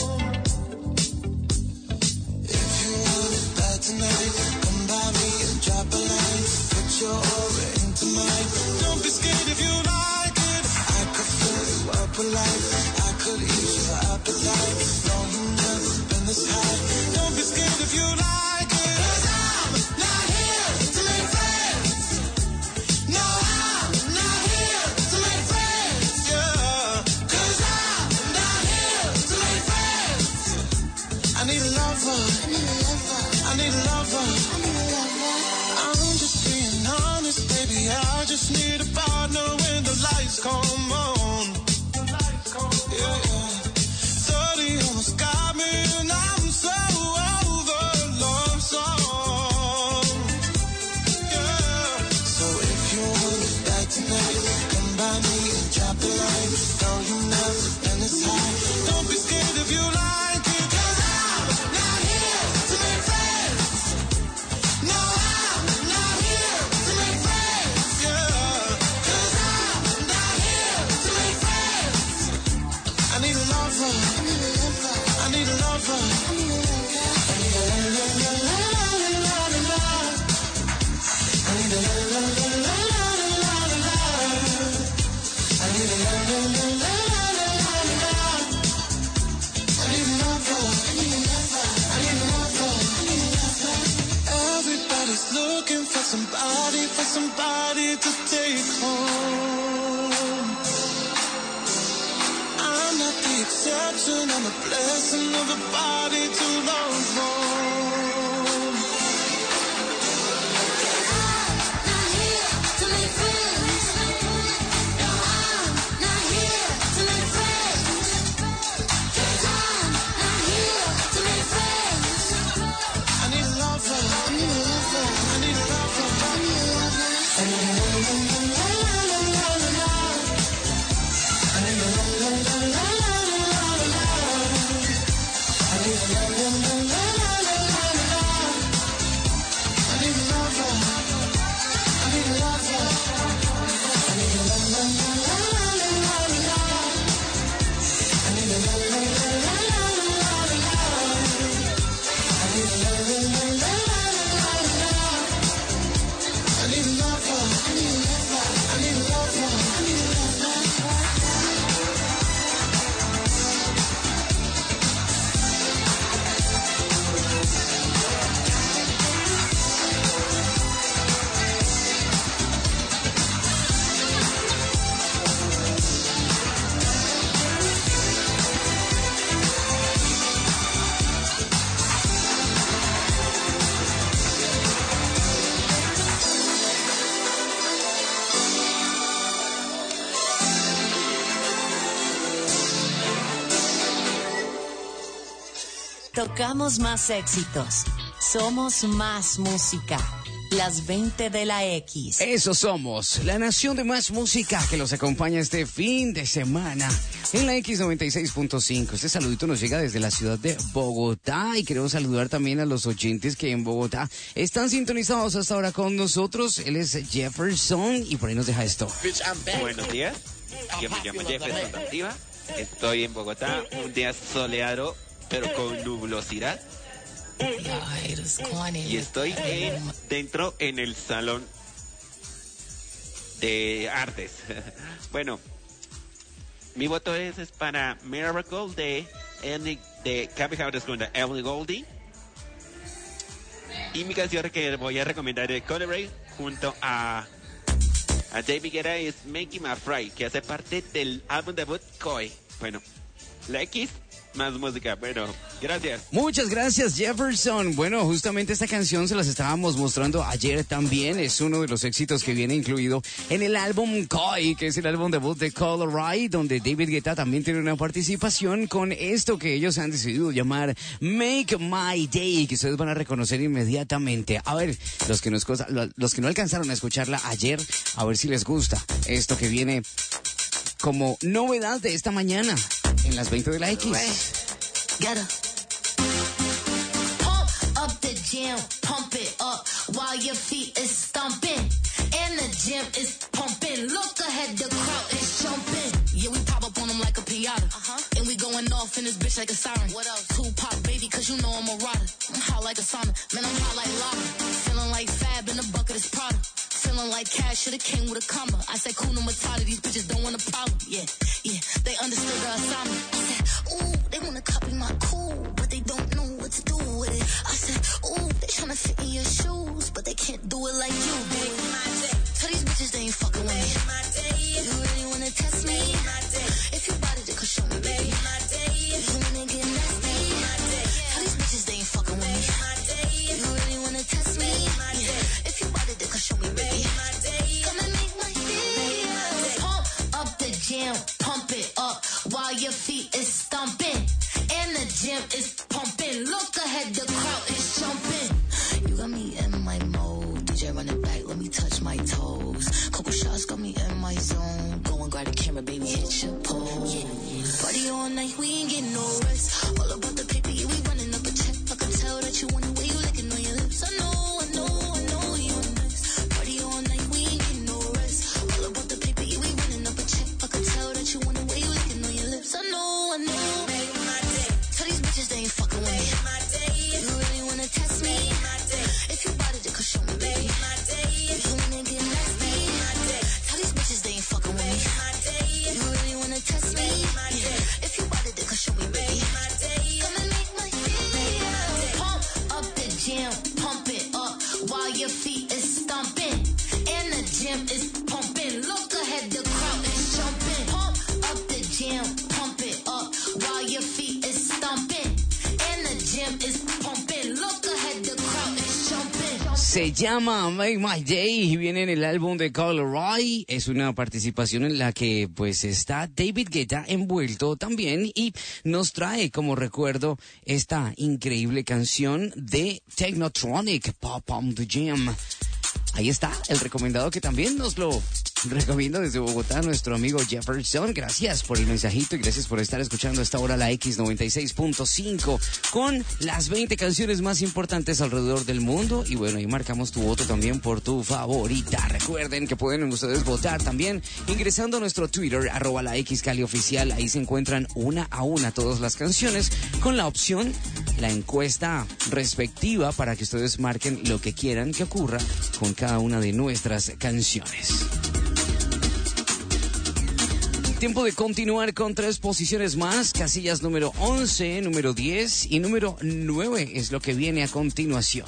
If you want it bad tonight, come by me and drop a line. Put your aura into mine. Don't be scared if you like it. I could fill you up with life. I could eat your appetite. No, you've never been this high. Don't be scared if you like it. 'Cause I'm not here to make friends. No, I'm not here to make friends. Yeah. 'Cause I'm not here to make friends. I need a lover. I need a lover. I need a lover. I need a lover. I'm just being honest, baby. I just need a partner when the lights come on. Yeah, yeah. thirty almost got me and I'm so over love song. Yeah. So if you want it back tonight, come by me and drop a line. No, you've never been this high. Don't be scared if you like it. 'Cause I'm not here to make friends. No, I'm not here to make friends. Yeah. 'Cause I'm not here to make friends. I need a lover. I need a lover. I need a lover. I need a lover. I need a la la la la la la la. I need a la la la la la la la. I need a la la la la la la la. I need a lover. I need a lover. I need a lover. I need a lover. Everybody's looking for somebody, for somebody to take home. I'm not the exception, I'm a blessing of a body to love on. Not here to make friends. No, I'm not here to make friends. 'Cause I'm not here to make friends. I need a lover. I need a lover. I need a lover. I need a lover. I need a la la la la la la la. I need a la la la la la la la. I need a la la la la la la la. I need a lover. I need a lover. I need a la la la la la la la. I need a la la la la la la la. I need a la la la la la la. I need a lover. I need a lover. I need a lover. I need a lover. Tocamos más éxitos. Somos más música. Las veinte de la X. Eso somos, la nación de más música que los acompaña este fin de semana en la X noventa y seis punto cinco. Este saludito nos llega desde la ciudad de Bogotá y queremos saludar también a los oyentes que en Bogotá están sintonizados hasta ahora con nosotros. Él es Jefferson y por ahí nos deja esto. Buenos días, yo me llamo Jefferson Dantiva, estoy en Bogotá, un día soleado pero con nublosidad. Y estoy en, dentro en el salón de artes. Bueno, mi voto es, es para Miracle de, Ellie- de Café House con Ellie Goldie. Y mi canción que voy a recomendar de Cody Ray junto a, a David Guetta es Making My Fry, que hace parte del álbum debut Koi. Bueno, la X más música. Bueno, gracias. Muchas gracias, Jefferson. Bueno, justamente esta canción se las estábamos mostrando ayer también. Es uno de los éxitos que viene incluido en el álbum Koi, que es el álbum debut de Call Right, donde David Guetta también tiene una participación con esto que ellos han decidido llamar Make My Day, que ustedes van a reconocer inmediatamente. A ver, los que, nos, los que no alcanzaron a escucharla ayer, a ver si les gusta esto que viene como novedad de esta mañana en las veinte de la X. Gotta pump up the jam, pump it up while your feet is stomping. And the gym is pumping. Look ahead, the crowd is jumping. Yeah, we pop up on them like a piñata. Uh-huh. And we going off in this bitch like a siren. What else? Tupac, baby, cause you know I'm a rider. I'm hot like a sauna. Man, I'm hot like lava. Feeling like Fab in the bucket is Prada. Feeling like cash should've came with a comma. I said, cool, no Matata, these bitches don't want a problem. Yeah, yeah, they understood the assignment. I said, ooh, they wanna copy my cool, but they don't know what to do with it. I said, ooh, they tryna fit in your shoes, but they can't do it like you, baby. Tell these bitches they ain't fucking with me. You really wanna test me? If you bought it, then come show me, baby. If you wanna get nasty, tell these bitches they ain't fucking with me. You really wanna test me? If you bought it, then come show me, baby. Come and make my day. Pump up the jam, pump it up while your feet is stomping. And the gym is pumping. Look ahead, the crowd is jumping. You got me in my mode. D J run it back, let me touch my toes. Couple shots got me in my zone. Go and grab the camera, baby, hit your pose. Party all night, we ain't getting no rest. All about the paper, yeah, we running up a check. I can tell that you want the way you licking on your lips. I know, I know, I know you want this. Party all night, we ain't getting no rest. All about the paper, yeah, we running up a check. I can tell that you want the way you licking on your lips. I know, I know. Make my day. Tell these bitches they ain't fucking with me. Make my day. You really wanna test me? Make my day. If you bought it, then come show me, baby. Make my day. If you wanna get nasty? Make my day. Tell these bitches they ain't fucking with me. Make my day. You really wanna test me? Make my day. If you bought it, then come show me, baby. Make my day. Come and make my day. Pump up the jam, pump it up while your feet is stomping. And the gym is pumping. Look ahead, the crowd is jumping. Pump up the jam, pump it up while your feet is stomping. And the gym is pumping. Look ahead, the crowd is jumping. Se llama Make My Day y viene en el álbum de Call Roy. Es una participación en la que pues está David Guetta envuelto también y nos trae como recuerdo esta increíble canción de Technotronic, Pop on the Jam. Ahí está el recomendado que también nos lo recomienda desde Bogotá nuestro amigo Jefferson. Gracias por el mensajito y gracias por estar escuchando a esta hora la X noventa y seis punto cinco con las veinte canciones más importantes alrededor del mundo. Y bueno, ahí marcamos tu voto también por tu favorita. Recuerden que pueden ustedes votar también ingresando a nuestro Twitter, arroba la X Cali Oficial. Ahí se encuentran una a una todas las canciones con la opción, la encuesta respectiva para que ustedes marquen lo que quieran que ocurra con cada una de nuestras canciones. Tiempo de continuar con tres posiciones más. Casillas número once, número diez y número nueve es lo que viene a continuación.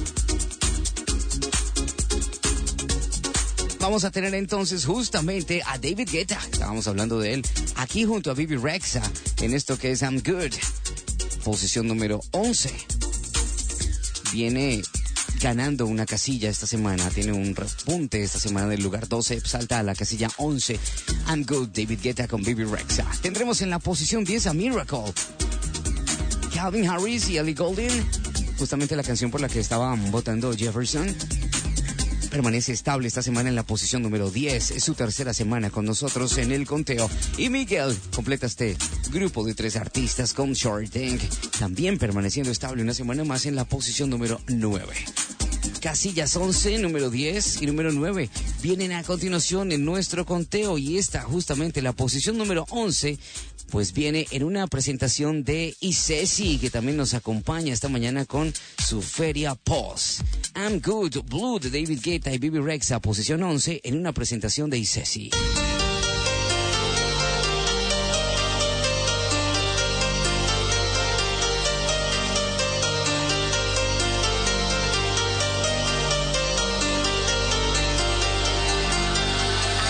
Vamos a tener entonces justamente a David Guetta, estábamos hablando de él, aquí junto a Bebe Rexha en esto que es I'm Good. Posición número once. Viene ganando una casilla esta semana, tiene un repunte esta semana del lugar doce, salta a la casilla once. I'm Good, David Guetta con Bebe Rexha. Tendremos en la posición diez a Miracle, Calvin Harris y Ellie Goulding, justamente la canción por la que estaba votando Jefferson. Permanece estable esta semana en la posición número diez. Es su tercera semana con nosotros en el conteo. Y Miguel completa este grupo de tres artistas con Short Thing, también permaneciendo estable una semana más en la posición número nueve. Casillas once, número diez y número nueve vienen a continuación en nuestro conteo. Y esta, justamente la posición número once, pues viene en una presentación de Isesi, que también nos acompaña esta mañana con su Feria Post. I'm Good, Blue de David Guetta y Bebe Rexha, posición once, en una presentación de Isesi.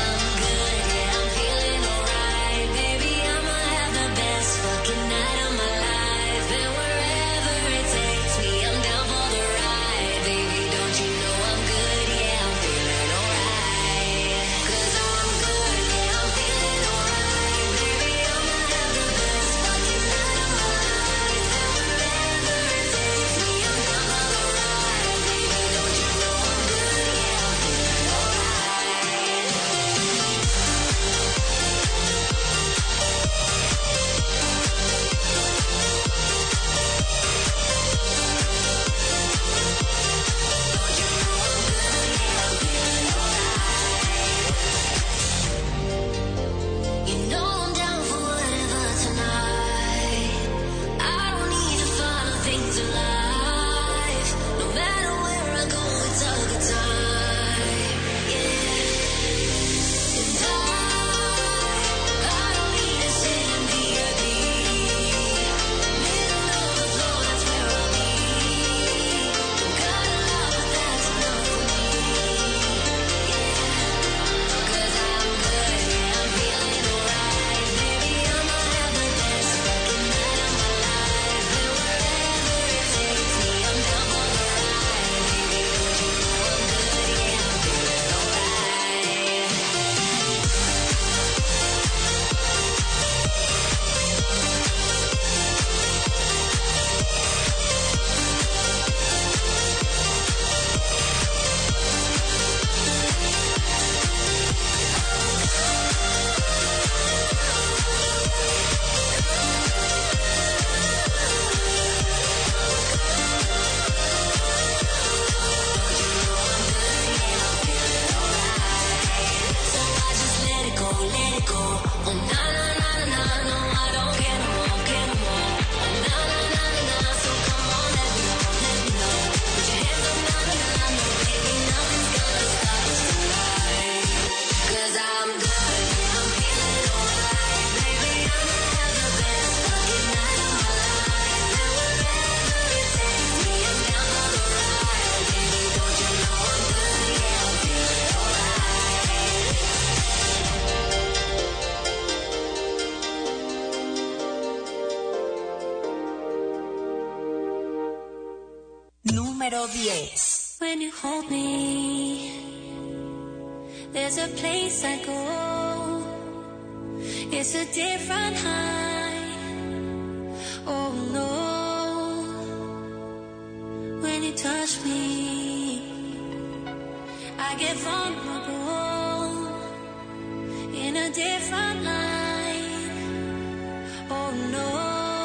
Fucking night of my número diez. When you hold me, there's a place I go. It's a different high. Oh no. When you touch me, I get vulnerable in a different light. Oh no.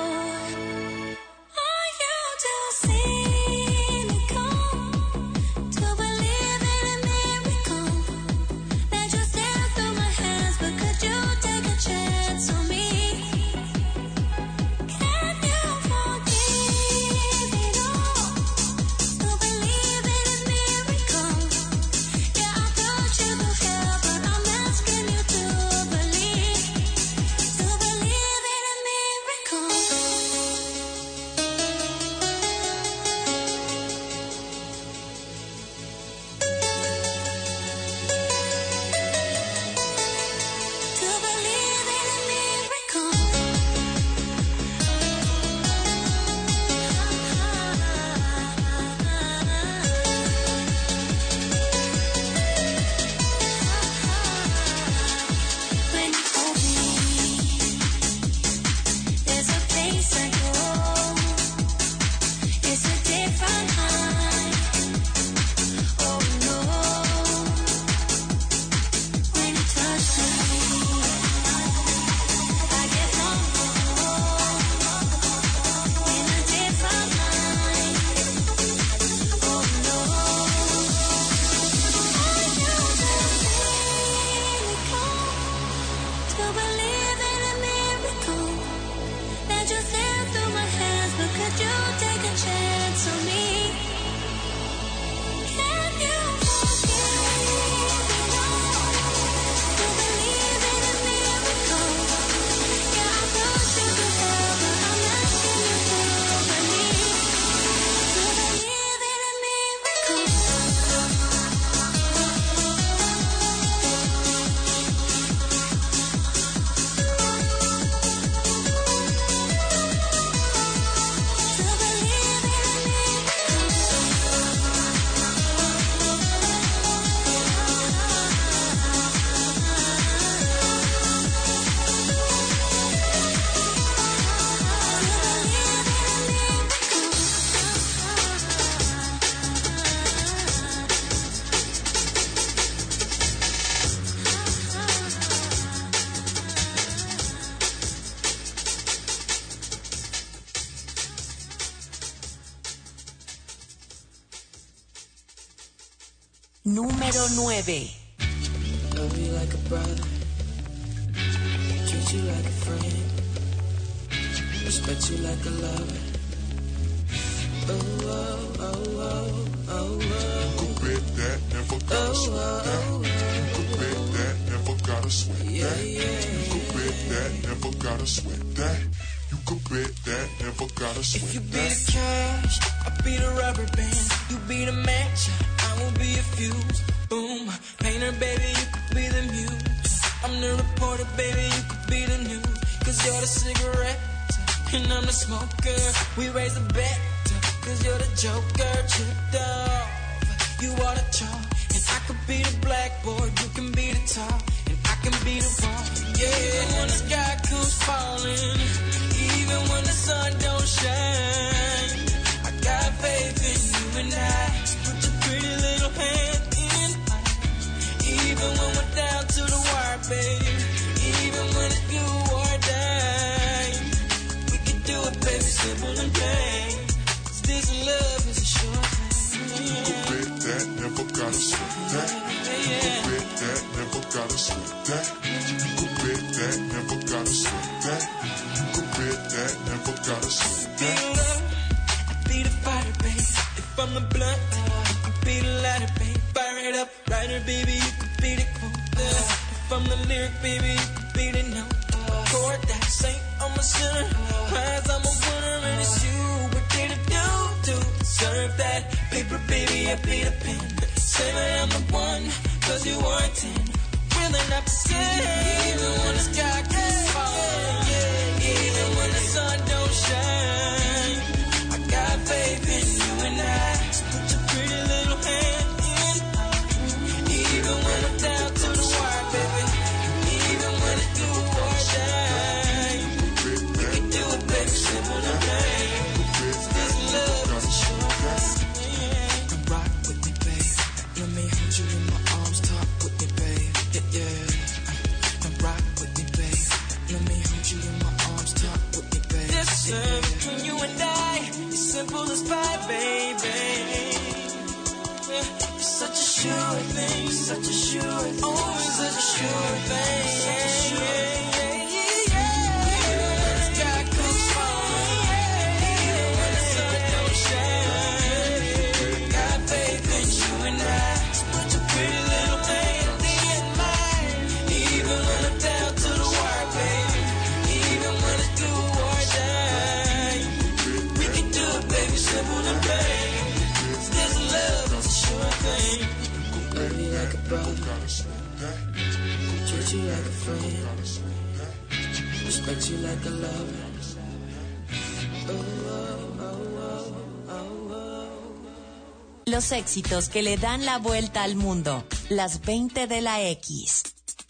Número nueve. Love you like a brother, treat you like a friend, respect you like a lover. Oh, oh, oh, oh, oh, oh. You could bet that, never gotta sweat that. You could bet that, never gotta sweat that. You could bet that, never gotta sweat that. You could bet that, never gotta sweat that. If you be the cash, I'll be the rubber band. You be the match, I will be a fuse. Boom, painter, baby, you could be the muse. I'm the reporter, baby, you could be the news. Cause you're the cigarette, and I'm the smoker. We raise a bet, cause you're the joker. Tripped off, you are the chalk. And I could be the blackboard, you can be the top. And I can be the wall. Yeah, when the sky comes falling, even when the sun don't shine, I got faith in you and I. Put your pretty little hand in mine. Even when we're down to the wire, babe. Even when it's you or die, we can do it, baby, simple and plain. Cause this love is a short thing. You could bet that, never gotta sweat that. You could bet that, never gotta sweat that. You could bet that, never gotta sweat that. You could bet that, never gotta sweat that. I be the fighter, babe. If I'm the blunt, you could be the lighter, babe. Fire it up, writer, baby, you could be the quote. If I'm the lyric, baby, you could be the note. Chord that saint, I'm a sinner. Prize, I'm a winner, and it's you. What did it do to deserve that? Paper, baby, I be the pen. Say that I'm the one, cause you are a ten. Really not the same. Even when the sky keeps falling, yeah. Even when the sun don't shine, I got faith in you and I. Put listen, between you and I, it's simple as pie, baby. It's such a sure thing, such a sure thing, oh, it's such a sure thing. Such a sure thing. Treat you like a friend, respect you like a lover. Oh, oh, oh, oh, oh. Los éxitos que le dan la vuelta al mundo. Las veinte de la X.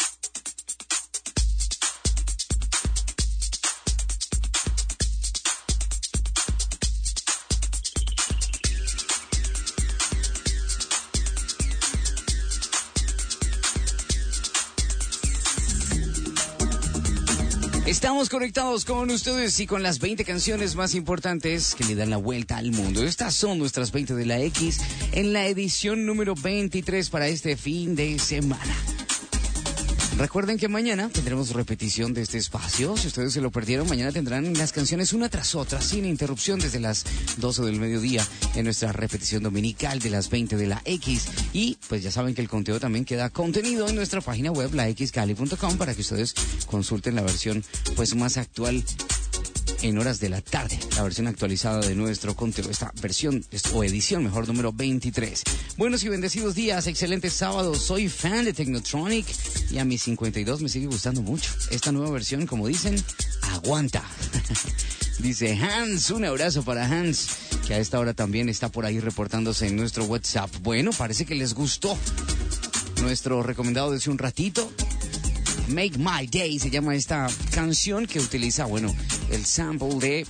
Estamos conectados con ustedes y con las veinte canciones más importantes que le dan la vuelta al mundo. Estas son nuestras veinte de la X en la edición número veintitrés para este fin de semana. Recuerden que mañana tendremos repetición de este espacio. Si ustedes se lo perdieron, mañana tendrán las canciones una tras otra, sin interrupción, desde las doce del mediodía en nuestra repetición dominical de las veinte de la X. Y pues ya saben que el conteo también queda contenido en nuestra página web, la x cali punto com, para que ustedes consulten la versión pues más actual en horas de la tarde, la versión actualizada de nuestro conteo, esta versión o edición mejor número veintitrés. Buenos y bendecidos días, excelentes sábados. Soy fan de Technotronic y a mis cincuenta y dos me sigue gustando mucho esta nueva versión, como dicen, aguanta. Dice Hans, un abrazo para Hans, que a esta hora también está por ahí reportándose en nuestro WhatsApp. Bueno, parece que les gustó nuestro recomendado de hace un ratito. Make My Day se llama esta canción, que utiliza, bueno, el sample de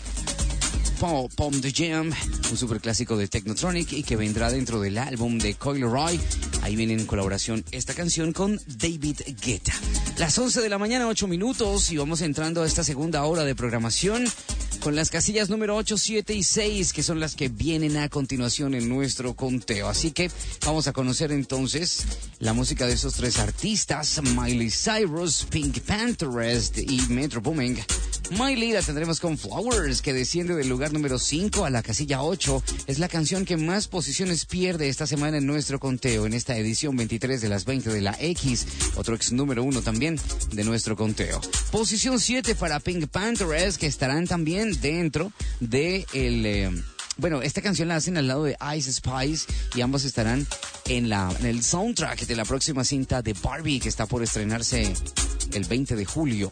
Pom the Jam, un superclásico de Technotronic, y que vendrá dentro del álbum de Coil Roy. Ahí viene en colaboración esta canción con David Guetta. Las once de la mañana, ocho minutos, y vamos entrando a esta segunda hora de programación con las casillas número ocho, siete y seis, que son las que vienen a continuación en nuestro conteo. Así que vamos a conocer entonces la música de esos tres artistas: Miley Cyrus, Pink Pantheress y Metro Booming. Miley la tendremos con Flowers, que desciende del lugar número cinco a la casilla ocho. Es la canción que más posiciones pierde esta semana en nuestro conteo, en esta edición veintitrés de las veinte de la X, otro ex número uno también de nuestro conteo. Posición siete para Pink Pantheress, que estarán también dentro de el... Eh, bueno, esta canción la hacen al lado de Ice Spice y ambos estarán en, la, en el soundtrack de la próxima cinta de Barbie, que está por estrenarse el veinte de julio.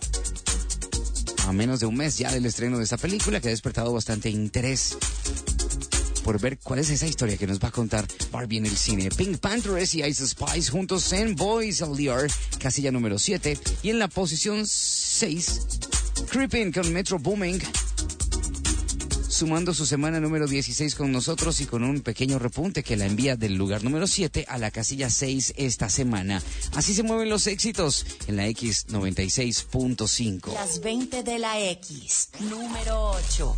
A menos de un mes ya del estreno de esta película, que ha despertado bastante interés por ver cuál es esa historia que nos va a contar Barbie en el cine. Pink Pantheress y Ice Spice juntos en Boys Allure, casilla número siete. Y en la posición seis, Creeping con Metro Booming, sumando su semana número dieciséis con nosotros y con un pequeño repunte que la envía del lugar número siete a la casilla seis esta semana. Así se mueven los éxitos en la X noventa y seis punto cinco. Las veinte de la X, número ocho.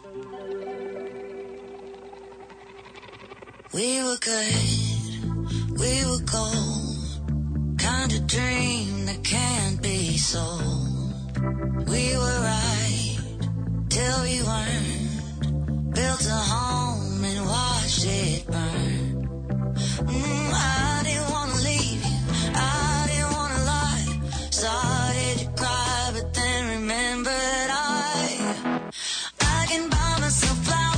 We were good, we were gold, kind of dream that can't be sold. We were right till we weren't, built a home and watched it burn. Mm, I didn't want to leave you, I didn't want to lie, started to cry but then remembered I, I can buy myself flowers.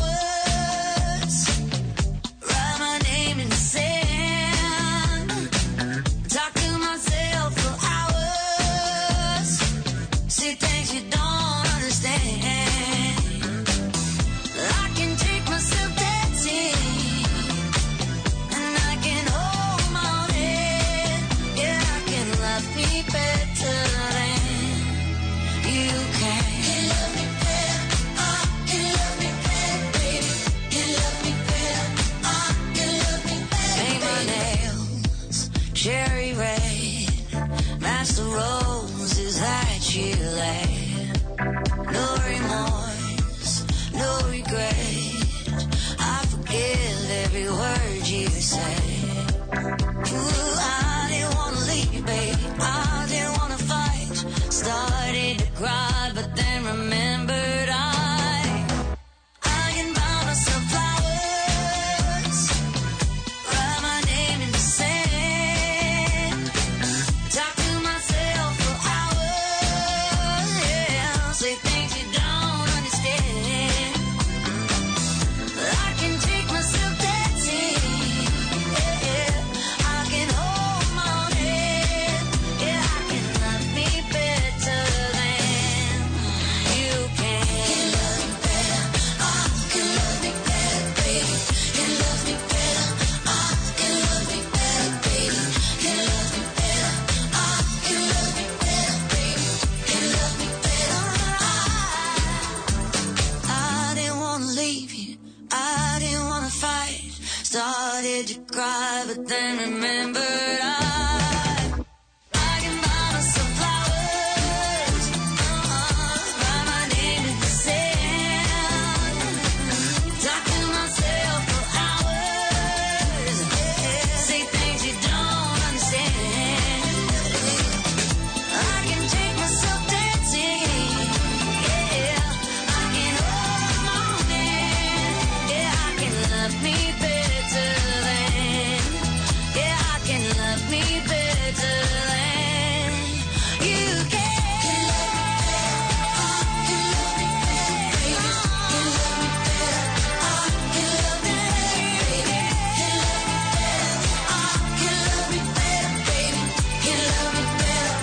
I can take myself dancing. Started to cry, but then remembered I, I can buy myself flowers, uh-huh, write my name in the sand, talk to myself for hours, say things you don't understand. I can take myself dancing, yeah, I can hold my own hand, yeah, I can love me better than, yeah, I can love me better than you can. Can love me better, can love me better, can love me better, can love me better, baby, can love me better,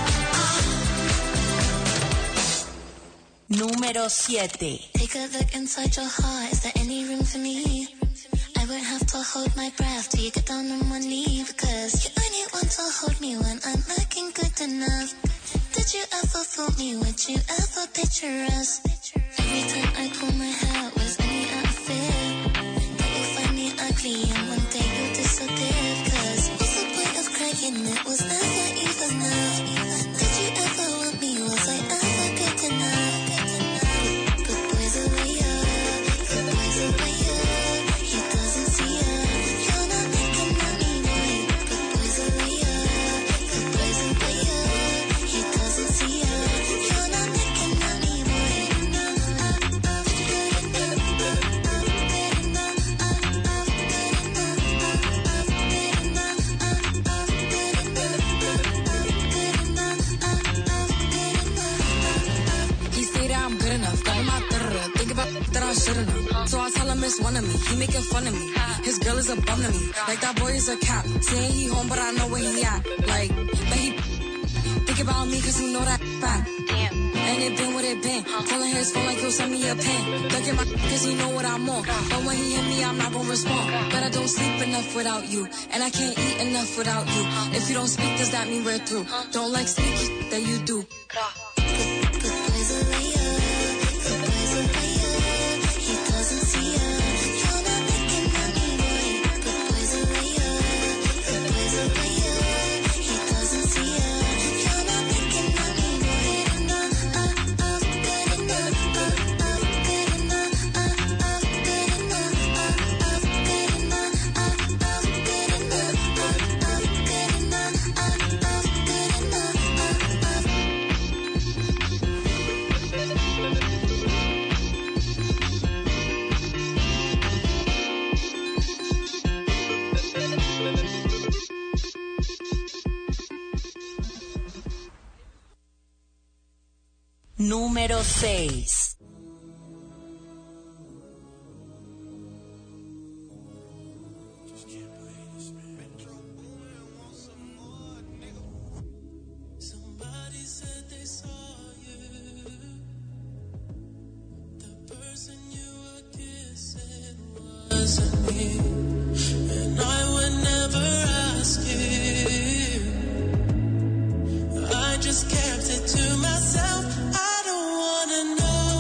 Número siete. Take a look inside your heart. Is there any room for me? I won't have to hold my breath till you get down on one knee, because you only want to hold me when I'm looking good enough. Did you ever fool me? Would you ever picture us? Every time I pull my hair, was any out of fear that you'll find me ugly and one day you'll disappear? Cause what's the point of crying? It was never even enough. Did you ever want me? Was I ever good enough? Good boys are way up, good boys are way up. He doesn't see ya. You're not making money, boy. Good boys are way up, good boys are way up. He doesn't see ya. You're not making money, boy. He say that I'm good enough, got him out there, think about that I shouldn't have. So I tell him it's one of me, he making fun of me. His girl is a bum to me, like that boy is a cap. Saying he home, but I know where he at. Like, but he think about me cause he know that fact. And it been what it been, calling his phone like he'll send me a pin. Ducking my cause he know what I'm on, but when he hit me I'm not gonna respond. But I don't sleep enough without you, and I can't eat enough without you. If you don't speak, does that mean we're through? Don't like sneaky that you do. Good boys are way up, good boys are way up. He doesn't see ya. You're not making money, boy. Good boys are way up, good boys are way up. He doesn't see ya. You're not making money, boy. Good enough, good enough, good enough, good enough, good enough, good enough, good enough, good Número seis. Somebody said they saw you. The person you were kissing wasn't me. And I would never ask you. I just kept it to myself. I don't wanna know.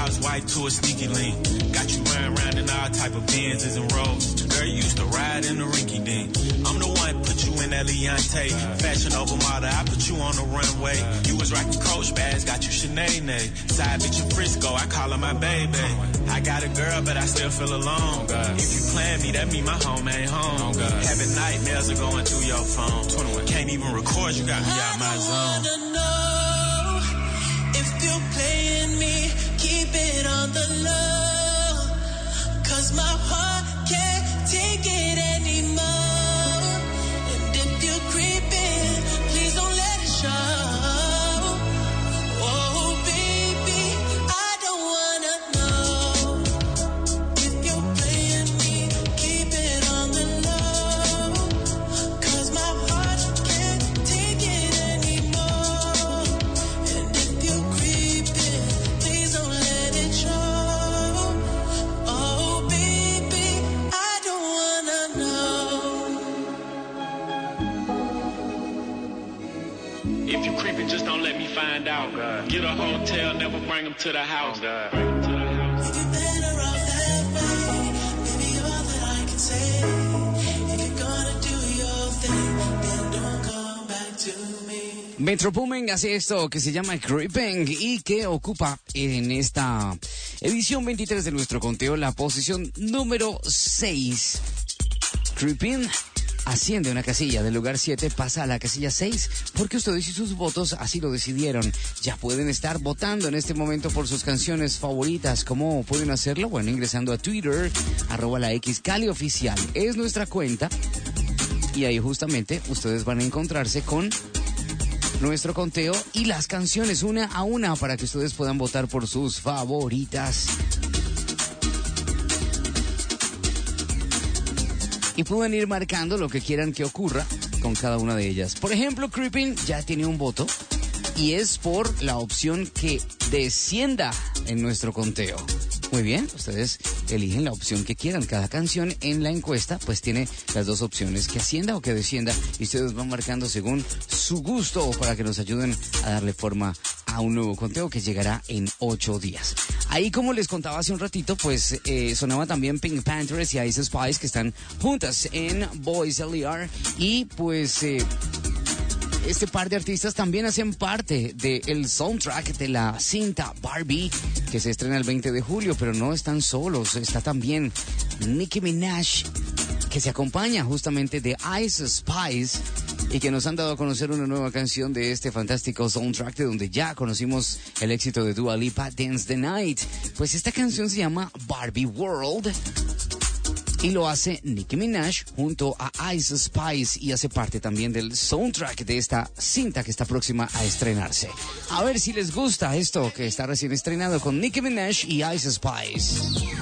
Bob's wife to a sneaky link. Got you running around in all type of Benzes and Rolls. Girl, you used to ride in the rinky dink. I'm the one put you in that Leontay. Fashion over model, I put you on the runway. You was rocking Coach bags, got you Sinead. Side bitch in Frisco, I call her my baby. I got a girl, but I still feel alone. If you plan me, that mean my home ain't home. Having nightmares are going through your phone. Can't even record, you got me out my zone. I wanna know if you're playing me, keep it on the low. Cause my heart can't take it anymore. And if you're creeping, please don't let it show. Oh baby, I don't wanna know if you're playing me, keep it on the low. Cause my heart can't take it anymore. And if you're creeping, please don't let it show. Oh baby, I don't wanna know. If you creeping, just don't let me find out. Get a hotel, never bring them to the house. You'd be better off that way. Maybe all that I can say. If you're gonna do your thing, then don't come back to me. Metro Boomin hace esto que se llama Creeping y que ocupa en esta edición veintitrés de nuestro conteo la posición número seis. Creeping asciende una casilla del lugar siete, pasa a la casilla seis, porque ustedes y sus votos así lo decidieron. Ya pueden estar votando en este momento por sus canciones favoritas. ¿Cómo pueden hacerlo? Bueno, ingresando a Twitter, arroba la X Cali Oficial. Es nuestra cuenta y ahí justamente ustedes van a encontrarse con nuestro conteo y las canciones una a una para que ustedes puedan votar por sus favoritas. Y pueden ir marcando lo que quieran que ocurra con cada una de ellas. Por ejemplo, Creeping ya tiene un voto y es por la opción que descienda en nuestro conteo. Muy bien, ustedes eligen la opción que quieran. Cada canción en la encuesta pues tiene las dos opciones, que ascienda o que descienda, y ustedes van marcando según su gusto para que nos ayuden a darle forma a un nuevo conteo que llegará en ocho días. Ahí, como les contaba hace un ratito, pues eh, sonaba también Pink Panthers y Ice Spice, que están juntas en Boys L R, y pues eh, este par de artistas también hacen parte del soundtrack de la cinta Barbie, que se estrena el veinte de julio, pero no están solos. Está también Nicki Minaj, que se acompaña justamente de Ice Spice y que nos han dado a conocer una nueva canción de este fantástico soundtrack, de donde ya conocimos el éxito de Dua Lipa, Dance the Night. Pues esta canción se llama Barbie World y lo hace Nicki Minaj junto a Ice Spice, y hace parte también del soundtrack de esta cinta que está próxima a estrenarse. A ver si les gusta esto que está recién estrenado con Nicki Minaj y Ice Spice.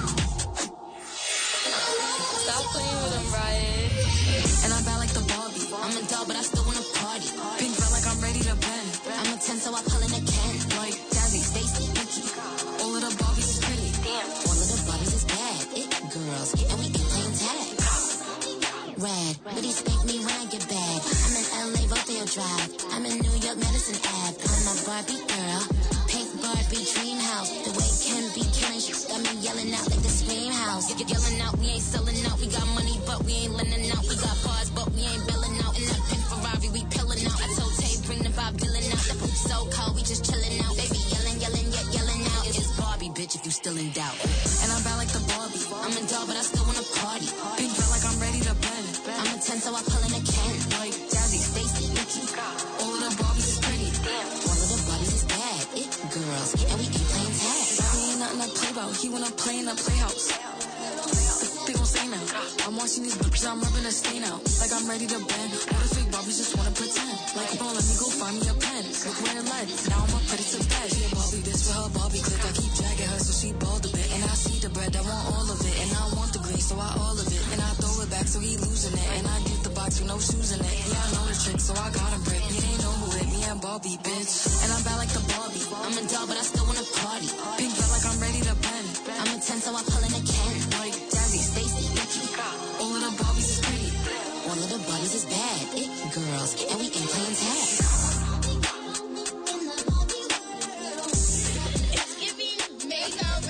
Stop playing with them, Riot. And I'm bad like the Barbie. I'm a doll, but I still wanna party. Pink felt like I'm ready to bend. I'm a ten, so I pull in a can. Like Jazzy, Stacy, Nikki. All of the Barbies is pretty. Damn. All of the Barbies is bad. It girls, and we ain't playing tag. Red, but he spank me when I get bad. I'm in L A, Rodeo Drive. I'm in New York, Medicine Ave. I'm a Barbie girl. Pink Barbie dream house. The way Ken be killing shit got me yelling out like the scream house. Get yelling out, we ain't selling out. We got money, but we ain't lending out. We got bars, but we ain't billing out. In that pink Ferrari, we pillin' out. I told Tay, bring the Bob Dylan out. The poop so cold, we just chillin' out. Baby yelling, yelling, yet yelling out. It's Barbie, bitch, if you still in doubt. And I'm bad like the Barbie. I'm a doll, but I still wanna party. Pink felt like I'm ready to bend. I'm a ten, so I pull in a can. Like Jazzy, Stacy, Nikki. All of the Barbies is pretty. Damn. All of the Barbies is bad. It girls, and we ain't playing tag. Barbie ain't nothing to play about. He wanna play in the playhouse. They gon' say now. I'm watching these bitches, I'm rubbing a stain out. Like I'm ready to bend. All the fake Barbies just wanna pretend. Like, come on, let me go find me a pen. Look where it led. Now I'ma put it to bed. She a Barbie bitch with her Barbie click. I keep dragging her so she bald a bit. And I see the bread, I want all of it. And I want the green, so I all of it. And I throw it back so he losing it. And I get the box with no shoes in it. Yeah, I know the trick, so I got him brick. He ain't know who hit me and Barbie, bitch. And I'm bad like the Barbie. I'm a doll, but I still wanna party. Pink felt like I'm ready to bend. I'm a ten, so I pull in a can. Like Jazzy, Stacy, Nikki. All of the Barbies is pretty. All of the Barbies is bad. It girls, and we ain't playing tag. It's giving makeup.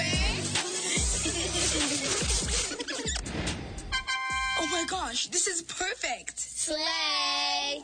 gosh, this is perfect. Slay.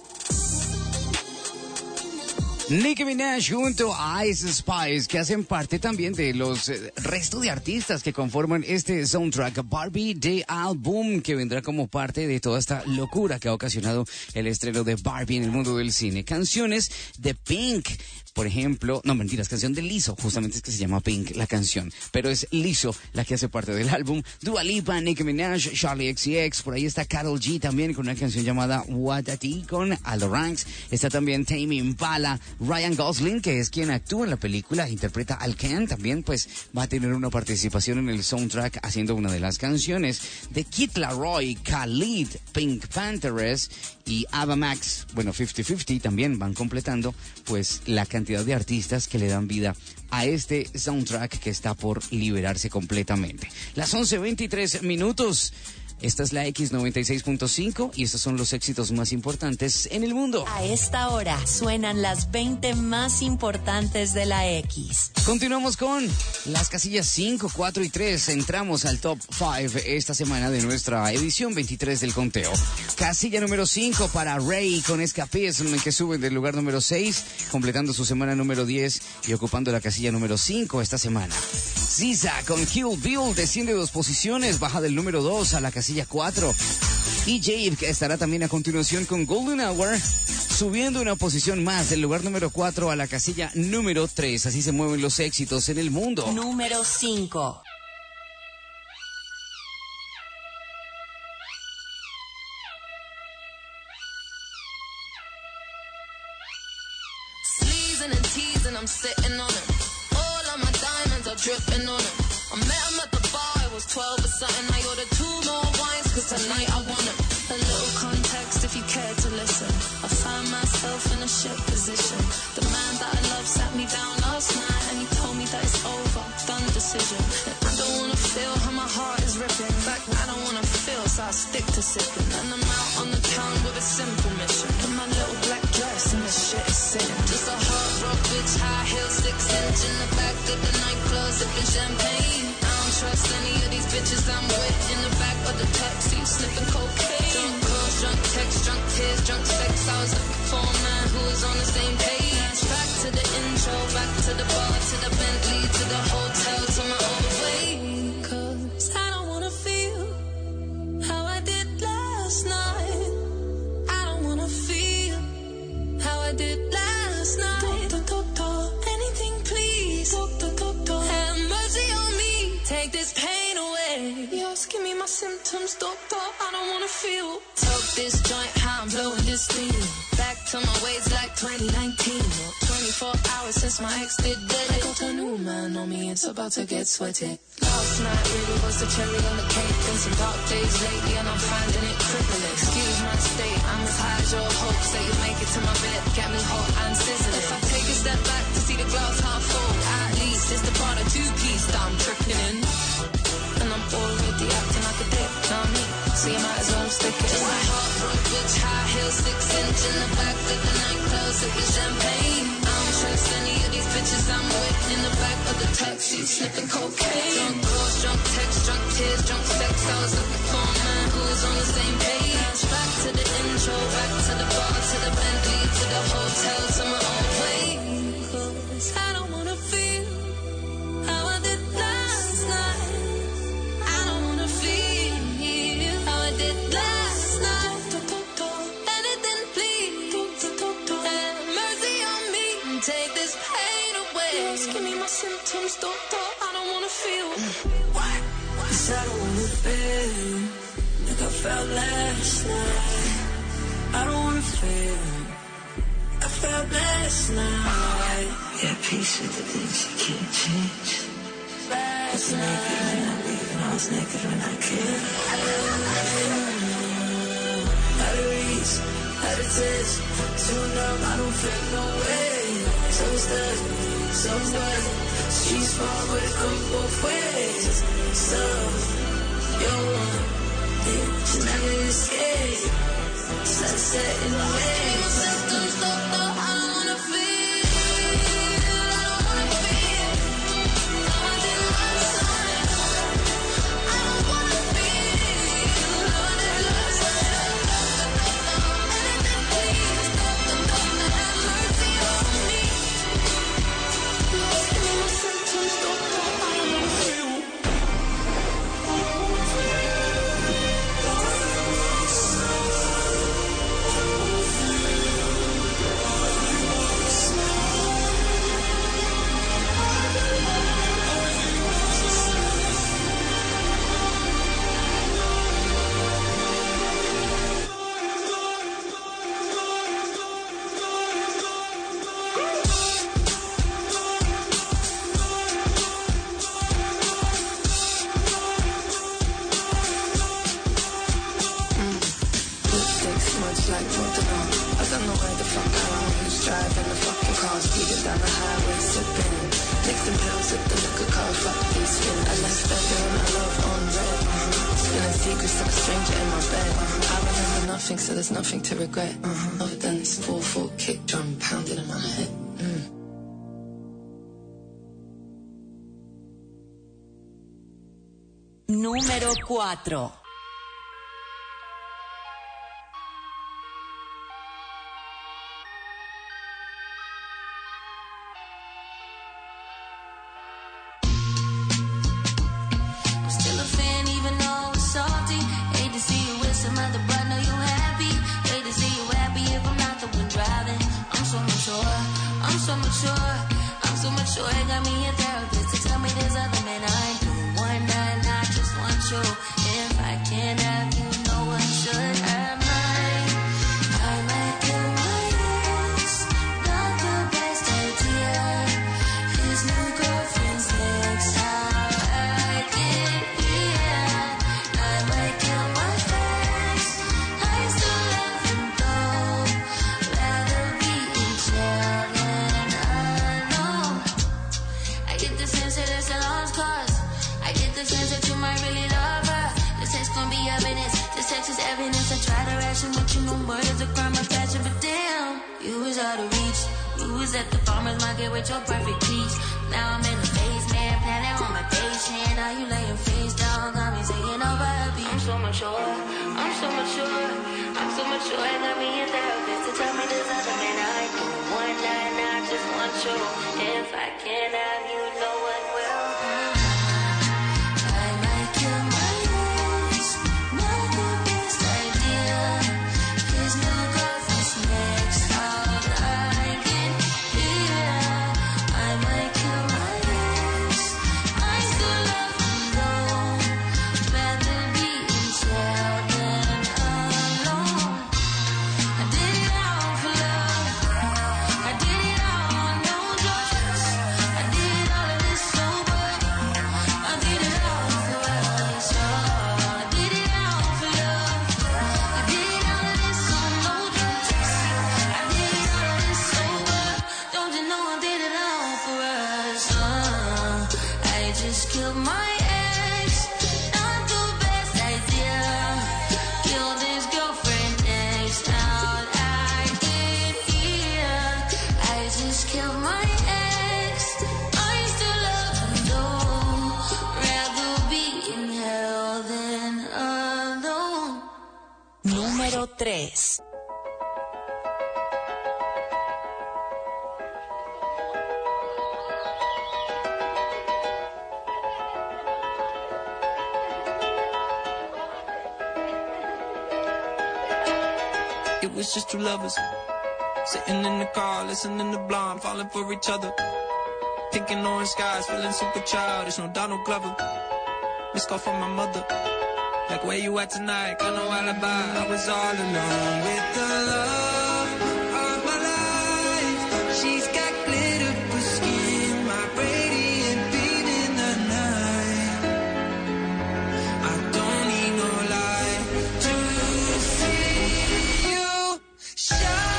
Nicki Minaj junto a Ice Spice, que hacen parte también de los eh, resto de artistas que conforman este soundtrack Barbie The Album, que vendrá como parte de toda esta locura que ha ocasionado el estreno de Barbie en el mundo del cine. Canciones de Pink, por ejemplo, no mentiras, canción de Lizzo, justamente es que se llama Pink la canción, pero es Lizzo la que hace parte del álbum. Dua Lipa, Nicki Minaj, Charlie X C X, por ahí está Karol G también con una canción llamada What a Tea con Aldo Ranks. Está también Tame Impala, Ryan Gosling, que es quien actúa en la película, interpreta al Ken, también pues va a tener una participación en el soundtrack haciendo una de las canciones. De Kid Laroi, Khalid, Pink Panthers y Ava Max, bueno, cincuenta cincuenta también van completando pues la cantidad de artistas que le dan vida a este soundtrack que está por liberarse completamente. Las once veintitrés minutos. Esta es la X noventa y seis punto cinco y estos son los éxitos más importantes en el mundo. A esta hora suenan las veinte más importantes de la X. Continuamos con las casillas cinco, cuatro y tres. Entramos al top cinco esta semana de nuestra edición veintitrés del conteo. Casilla número cinco para Ray con Escapism, que suben del lugar número seis, completando su semana número diez y ocupando la casilla número cinco esta semana. S Z A con Kill Bill desciende dos posiciones, baja del número dos a la casilla cuatro. Y Jave, que estará también a continuación con Golden Hour, subiendo una posición más del lugar número cuatro a la casilla número tres. Así se mueven los éxitos en el mundo. Número cinco. Sleezing and teasing, I'm sitting on it. All of my diamonds are dripping on it. I met him at the bar, it was twelve or something. I ordered two more wines, cause tonight I want it. A little context if you care to listen. I find myself in a shit position. The man that I love sat me down last night and he told me that it's over, done decision. And I don't wanna feel how my heart is ripping. In fact, I don't wanna feel, so I stick to sipping. And I'm out on the town with a simple mission. In my little black dress and the shit is sitting. Just a hard rock bitch, high heels, six inch in the back of the nightclub, sipping champagne. I don't trust any of these bitches I'm with. In the back of the taxi, sniffing cocaine. Drunk calls, drunk texts, drunk tears, drunk sex. I was looking for a man who was on the same page. Back to the intro, back to the bar, to the Bentley, to the hotel, to my own way. Cause I don't wanna feel how I did last night. I don't wanna feel how I did last night. Doctor, doctor, anything please. Doctor, doctor, have mercy on me. Take this pain away. Yes, give me my symptoms, doctor. I don't wanna feel. Took this joint, how I'm blowing this steam. Back to my ways like twenty nineteen. twenty-four hours since my ex did dead. I got a new man on me, it's about to get sweaty. Last night really was the cherry on the cake. Been some dark days lately and I'm finding it crippling. Excuse my state, I'm as high as your hopes that you make it to my bed. Get me hot and sizzling. If I take a step back to see the glass half full, at least it's the part of two-piece that I'm tripping in. And I'm already acting like a dick, know me? So you might as well stick it in. Just a hot rock bitch, high heels, six inch in the back of the nightclub, sipping champagne. I don't trust any of these bitches I'm with. In the back of the taxi, sniffing cocaine. Drunk calls, drunk texts, drunk tears, drunk sex. I was looking for a man who was on the same page. Back to the intro, back to the bar, to the Bentley, to the hotel, to my own way. Cause I don't wanna feel how I did last night. I don't wanna feel how I did last night. Anything please. Have mercy on me and take this pain away. Yes, give me my symptoms, doctor. I don't wanna feel. What? Cause I don't wanna feel like I felt last night. I don't wanna feel I felt last night. Yeah, peace with the things you can't change. Last night, naked when I leave and I was naked when I came. Out of reach, out of touch, too numb, I don't feel no way. So stuck, so what? Streets far, but it come both ways. So, you're one, you never escape. Sunset in the way. My symptoms, doctor, I don't wanna feel. I don't wanna feel how I did last night. I don't wanna feel how I did last night. like Portobello. I don't know where the fuck I am. Who's driving the fucking car? Speeding down the highway, sipping. Mixing pills with the liquor car. Fuck these feelings. I left everyone I love on red. Uh-huh. Spilling secrets to a stranger in my bed. Uh-huh. I remember nothing, so there's nothing to regret. Uh-huh. Other than this four four kick drum pounding in my head. Mm. Número cuatro. Número tres. It was just two lovers sitting in the car, listening to Blonde, falling for each other. Pink and orange skies, feeling super childish. No Donald Glover. Missed call from my mother. Like, where you at tonight? Got no alibi. I was all alone with the love of my life. She's got glitter for skin, my radiant beam in the night. I don't need no light to see you shine.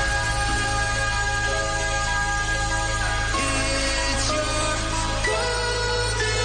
It's your golden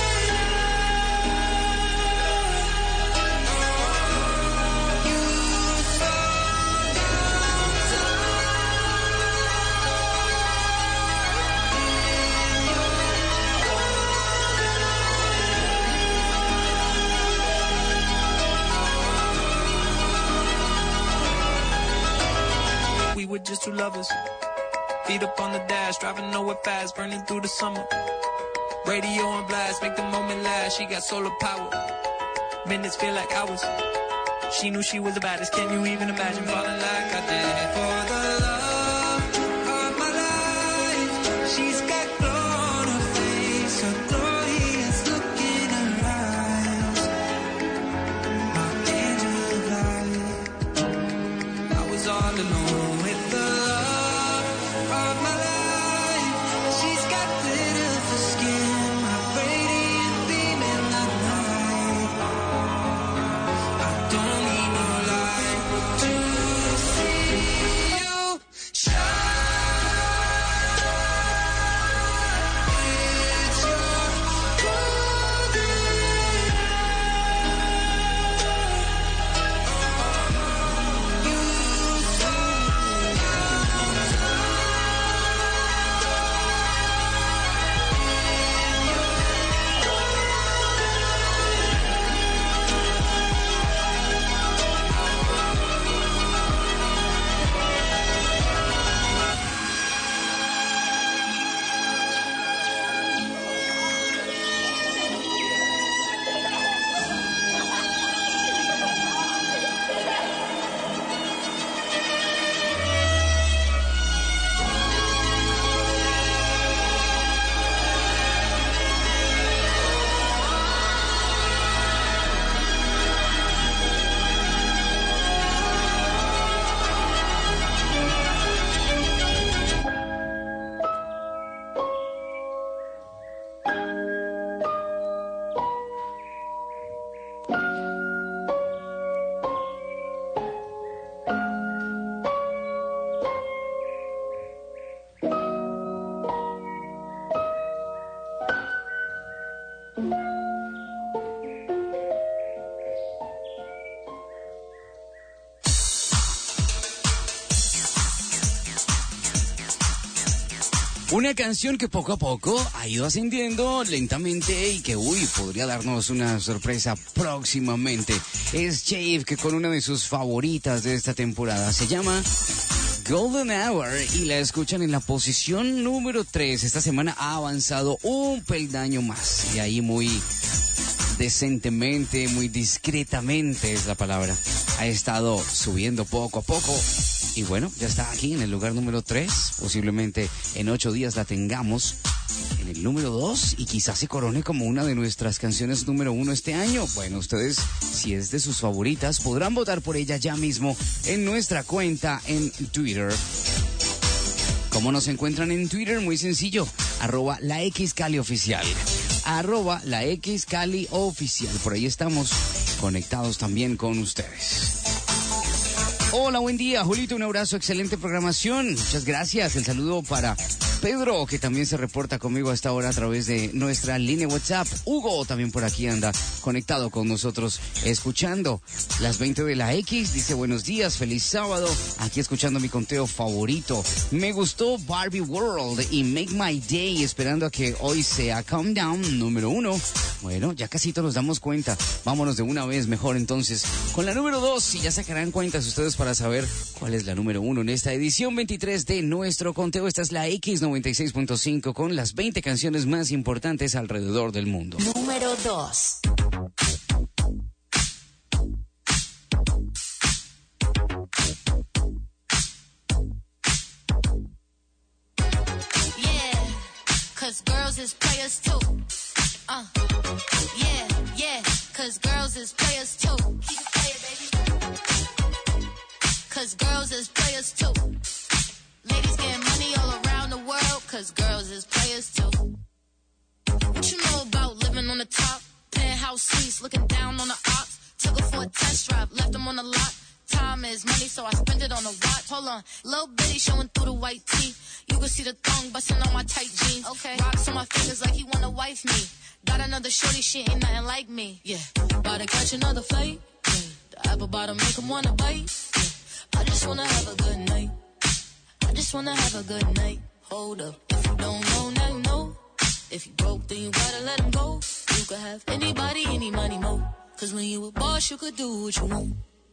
We were just two lovers, feet up on the dash, driving nowhere fast, burning through the summer. Radio on blast, make the moment last. She got solar power, minutes feel like hours. She knew she was the baddest. Can you even imagine falling like I did for the love of my life? She's got glow on her face, a glorious look in her eyes. My angel of light. I was all alone with the love of my life. She's got glitter for skin, my radiant beam in the night. I don't need no light to see Una canción que poco a poco ha ido ascendiendo lentamente y que, uy, podría darnos una sorpresa próximamente. Es Jave, que con una de sus favoritas de esta temporada se llama Golden Hour y la escuchan en la posición número tres. Esta semana ha avanzado un peldaño más y ahí muy decentemente, muy discretamente es la palabra. Ha estado subiendo poco a poco. Y bueno, ya está aquí en el lugar número tres. Posiblemente en ocho días la tengamos en el número dos y quizás se corone como una de nuestras canciones número uno este año. Bueno, ustedes, si es de sus favoritas, podrán votar por ella ya mismo en nuestra cuenta en Twitter. ¿Cómo nos encuentran en Twitter? Muy sencillo, arroba la X Cali Oficial. Arroba la X Cali Oficial. Por ahí estamos conectados también con ustedes. Hola, buen día, Julito, un abrazo, excelente programación, muchas gracias. El saludo para Pedro, que también se reporta conmigo a esta hora a través de nuestra línea WhatsApp. Hugo también por aquí anda conectado con nosotros, escuchando las veinte de la X. Dice buenos días, feliz sábado, aquí escuchando mi conteo favorito. Me gustó Barbie World y Make My Day, esperando a que hoy sea Calm Down número uno. Bueno, ya casito nos damos cuenta. Vámonos de una vez mejor entonces con la número dos y ya sacarán cuentas ustedes para saber cuál es la número uno en esta edición veintitrés de nuestro conteo. Esta es la X noventa y seis punto cinco con las veinte canciones más importantes alrededor del mundo. Número dos. Yeah, cause girls is players too. Uh, yeah, yeah, cause girls is players too. Keep it playing, baby. Cause girls is players too. Ladies getting money all around the world, cause girls is players too. What you know about living on the top? Penthouse suites, looking down on the ops. Took her for a test drive, left them on the lot. Time is money, so I spend it on a watch. Hold on, little bitty showing through the white tee. You can see the thong busting on my tight jeans. Okay, rocks on my fingers like he wanna wife me. Got another shorty, she ain't nothing like me. Yeah, about to catch another fight. Yeah. The apple bottom make him wanna bite. Yeah. I just wanna have a good night. I just wanna have a good night. Hold up, if you don't know, now you know. If you broke, then you gotta let him go. You could have anybody, any money, mo. Cause when you a boss, you could do what you want.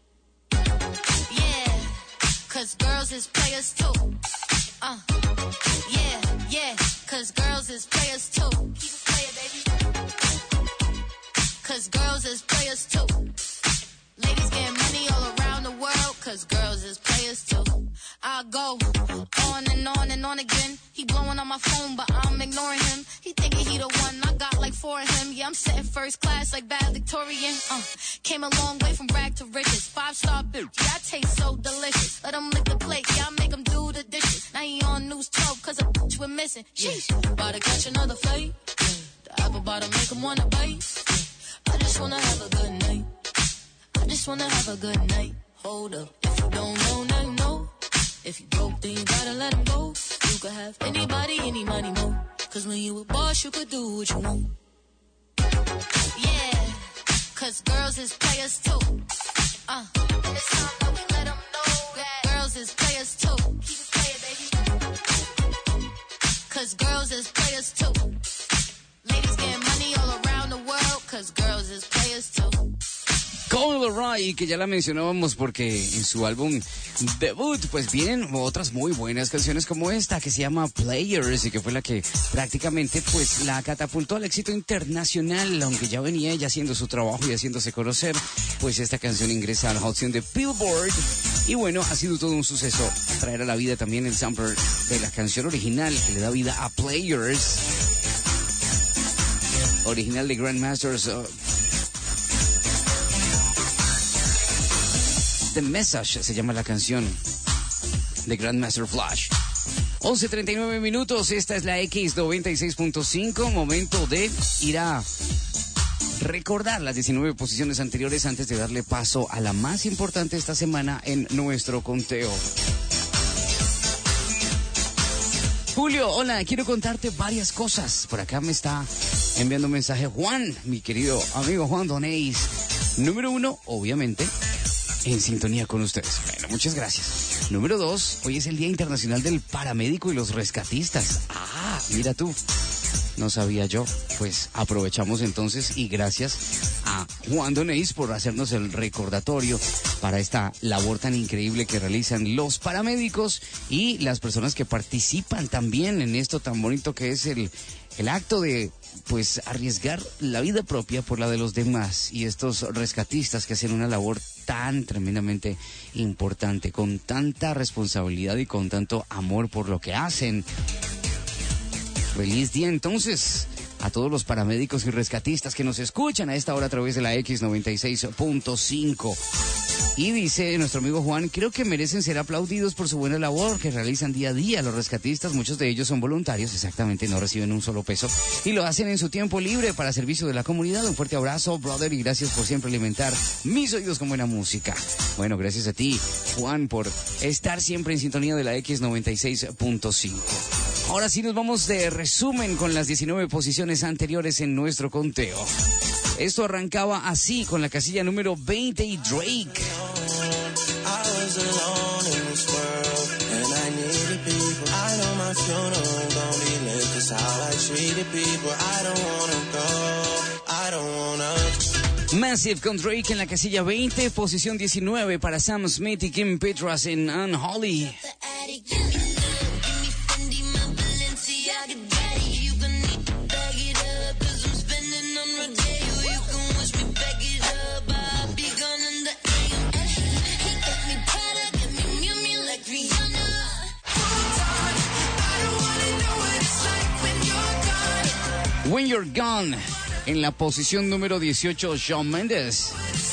Yeah, cause girls is players too. Uh, yeah, yeah, cause girls is players too. Keep it playing, baby. Cause girls is players too. Ladies getting money all around the world, cause girls is players too. I go on and on and on again. He blowing on my phone, but I'm ignoring him. He thinking he the one, I got like four of him. Yeah, I'm sitting first class like bad Victorian. Uh, came a long way from rag to riches. Five star bitch, yeah, I taste so delicious. Let him lick the plate, yeah, I make him do the dishes. Now he on news twelve, cause a bitch we're missing. Sheesh, about to catch another fight. Yeah. The apple bottom make him wanna bite. Yeah. I just wanna have a good night. I just wanna have a good night. Hold up, if you don't know, now you know. If you broke, then you gotta let him go. You could have anybody, any money, mo. Cause when you a boss, you could do what you want. Yeah, cause girls is players too. Uh, and it's time that we let them know that girls is players too. Keep it playing, baby. Cause girls is players too. Ladies getting money all around the world, cause girls is players too. Cold Ray, que ya la mencionábamos porque en su álbum debut pues vienen otras muy buenas canciones como esta que se llama Players y que fue la que prácticamente pues la catapultó al éxito internacional, aunque ya venía ella haciendo su trabajo y haciéndose conocer. Pues esta canción ingresa a la Hot cien de Billboard y bueno, ha sido todo un suceso traer a la vida también el sampler de la canción original que le da vida a Players, original de Grandmasters. uh, The Message se llama la canción de Grandmaster Flash. once treinta y nueve minutos, esta es la X noventa y seis punto cinco, momento de ir a recordar las diecinueve posiciones anteriores antes de darle paso a la más importante esta semana en nuestro conteo. Julio, hola, quiero contarte varias cosas. Por acá me está enviando un mensaje Juan, mi querido amigo Juan Donéis. Número uno, obviamente, en sintonía con ustedes. Bueno, muchas gracias. Número dos, hoy es el Día Internacional del Paramédico y los Rescatistas. Ah, mira tú. No sabía yo. Pues aprovechamos entonces y gracias a Juan Donés por hacernos el recordatorio para esta labor tan increíble que realizan los paramédicos y las personas que participan también en esto tan bonito que es el, el acto de pues arriesgar la vida propia por la de los demás, y estos rescatistas que hacen una labor tan tremendamente importante, con tanta responsabilidad y con tanto amor por lo que hacen. Feliz día entonces a todos los paramédicos y rescatistas que nos escuchan a esta hora a través de la X noventa y seis punto cinco. Y dice nuestro amigo Juan, creo que merecen ser aplaudidos por su buena labor que realizan día a día. Los rescatistas, muchos de ellos son voluntarios, exactamente, no reciben un solo peso y lo hacen en su tiempo libre para servicio de la comunidad. Un fuerte abrazo, brother, y gracias por siempre alimentar mis oídos con buena música. Bueno, gracias a ti, Juan, por estar siempre en sintonía de la X noventa y seis punto cinco. Ahora sí nos vamos de resumen con las diecinueve posiciones anteriores en nuestro conteo. Esto arrancaba así con la casilla número veinte y Drake. Massive con Drake en la casilla veinte, posición diecinueve para Sam Smith y Kim Petras en Unholy. When You're Gone, en la posición número dieciocho, Shawn Mendes.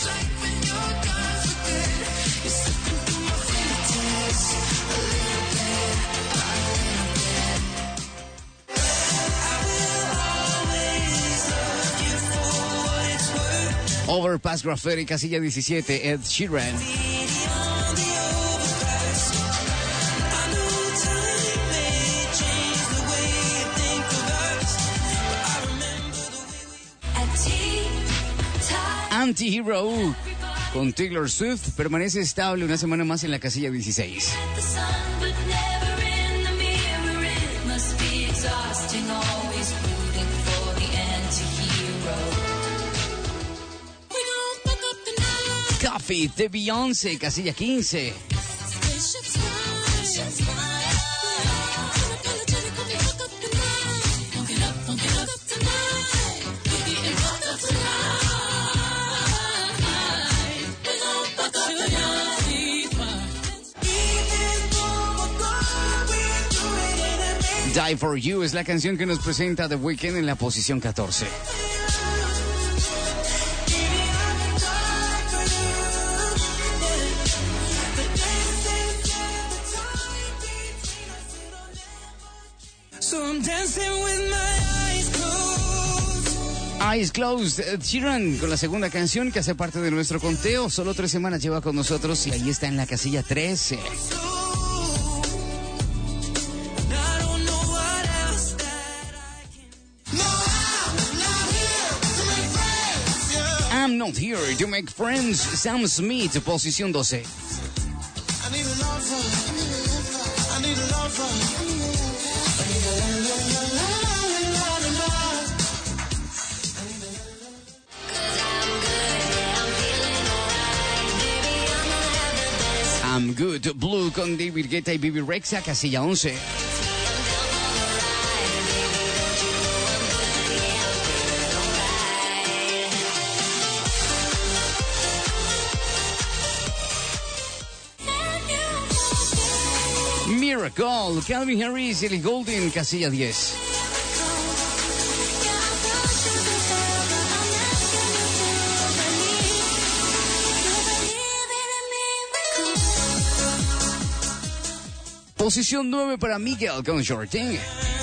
Overpass Graffiti, casilla diecisiete, Ed Sheeran. Anti-Hero con Taylor Swift permanece estable una semana más en la casilla dieciséis. Coffee de Beyoncé, casilla quince. Die For You es la canción que nos presenta The Weeknd en la posición catorce. So I'm dancing with my eyes closed. Eyes Closed, Ed Sheeran con la segunda canción que hace parte de nuestro conteo. Solo tres semanas lleva con nosotros y ahí está en la casilla trece. I'm Not Here to Make Friends, Sam Smith, posición doce. I need a lover, I need a lover, I need I'm Good, Blue con David Guetta y Bibi Rexha, casilla once. Miracle, Calvin Harris y Ellie Goulding, casilla diez. Posición nueve para Miguel con Short Thing.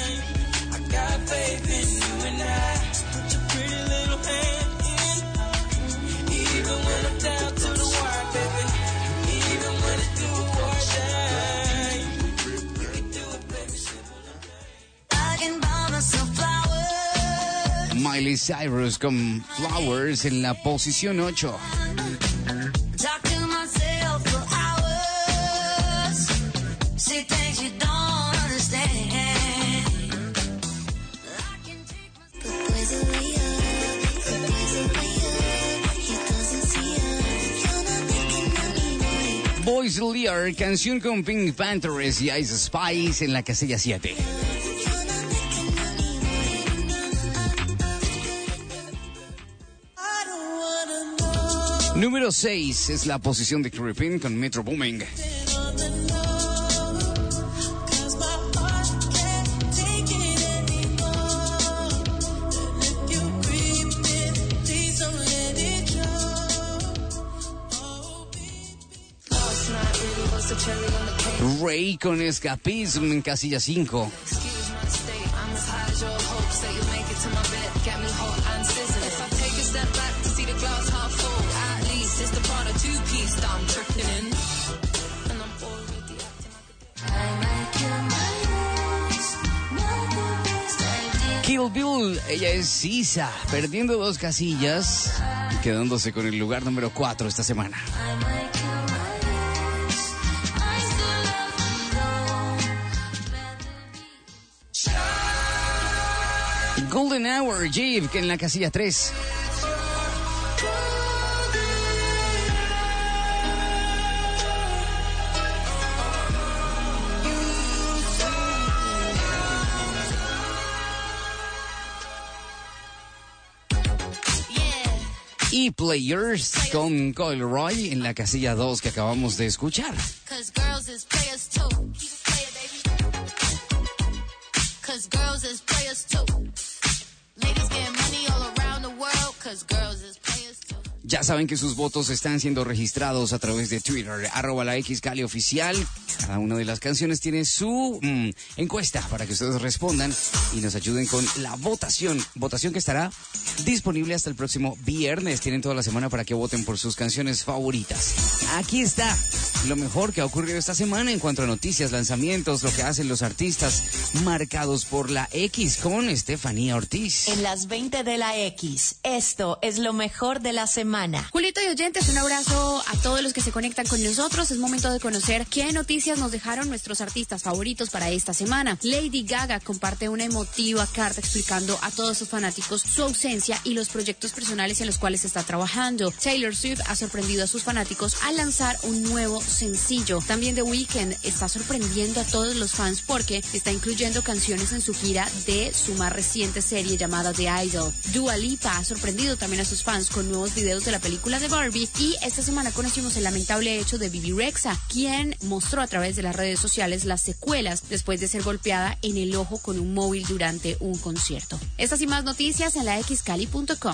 Miley Cyrus con Flowers en la posición ocho. Boys Lear, canción con Pink Panthers y Ice Spice en la casilla siete. Número seis es la posición de Creepin con Metro Booming. Ray con Escapism en casilla cinco. Kill Bill, ella es Sisa, perdiendo dos casillas y quedándose con el lugar número cuatro esta semana. Golden Hour, Jave, que en la casilla tres. Y Players con Coil Roy en la casilla dos que acabamos de escuchar. Cause girls is players too. Keep it playing, baby. Cause girls is players too. Ladies getting money all around the world. Cause girls is players too. Ya saben que sus votos están siendo registrados a través de Twitter, arroba la X Cali Oficial. Cada una de las canciones tiene su mm, encuesta para que ustedes respondan y nos ayuden con la votación. Votación que estará disponible hasta el próximo viernes. Tienen toda la semana para que voten por sus canciones favoritas. Aquí está lo mejor que ha ocurrido esta semana en cuanto a noticias, lanzamientos, lo que hacen los artistas marcados por la X con Estefanía Ortiz. En las veinte de la X, esto es lo mejor de la semana. Julito y oyentes, un abrazo a todos los que se conectan con nosotros. Es momento de conocer qué noticias nos dejaron nuestros artistas favoritos para esta semana. Lady Gaga comparte una emotiva carta explicando a todos sus fanáticos su ausencia y los proyectos personales en los cuales está trabajando. Taylor Swift ha sorprendido a sus fanáticos al lanzar un nuevo sencillo. También The Weeknd está sorprendiendo a todos los fans porque está incluyendo canciones en su gira de su más reciente serie llamada The Idol. Dua Lipa ha sorprendido también a sus fans con nuevos videos de la película de Barbie y esta semana conocimos el lamentable hecho de Bibi Rexha, quien mostró a través de las redes sociales las secuelas después de ser golpeada en el ojo con un móvil durante un concierto. Estas y más noticias en la x cali punto com.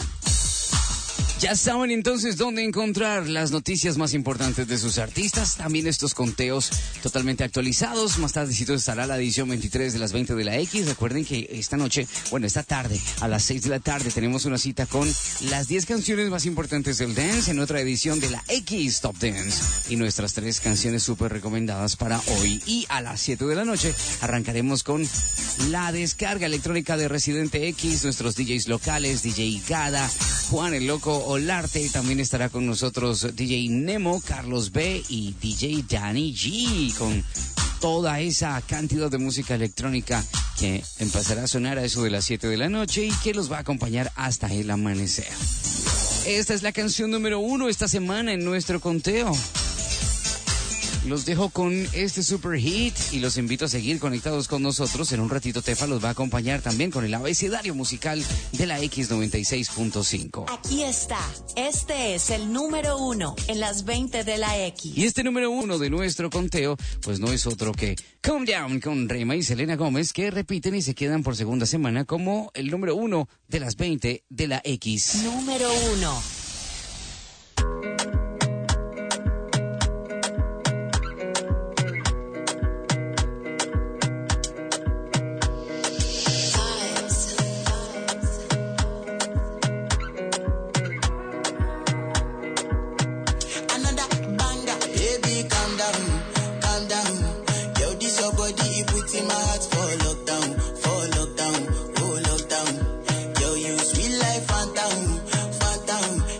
Ya saben entonces dónde encontrar las noticias más importantes de sus artistas, también estos conteos totalmente actualizados. Más tardecito estará la edición veintitrés de las veinte de la X. Recuerden que esta noche, bueno, esta tarde, a las seis de la tarde, tenemos una cita con las diez canciones más importantes del dance en otra edición de la X Top Dance y nuestras tres canciones súper recomendadas para hoy. Y a las siete de la noche arrancaremos con la descarga electrónica de Residente X, nuestros D Js locales, D J Gada, Juan el Loco Olarte, también estará con nosotros D J Nemo, Carlos B y D J Danny G con toda esa cantidad de música electrónica que empezará a sonar a eso de las siete de la noche y que los va a acompañar hasta el amanecer. Esta es la canción número uno esta semana en nuestro conteo. Los dejo con este super hit y los invito a seguir conectados con nosotros. En un ratito Tefa los va a acompañar también con el abecedario musical de la X noventa y seis punto cinco. Aquí está. Este es el número uno en las veinte de la X. Y este número uno de nuestro conteo, pues no es otro que Calm Down con Rema y Selena Gómez, que repiten y se quedan por segunda semana como el número uno de las veinte de la X. Número uno. Down, oh lockdown, yo you sweet life, phantom, phantom.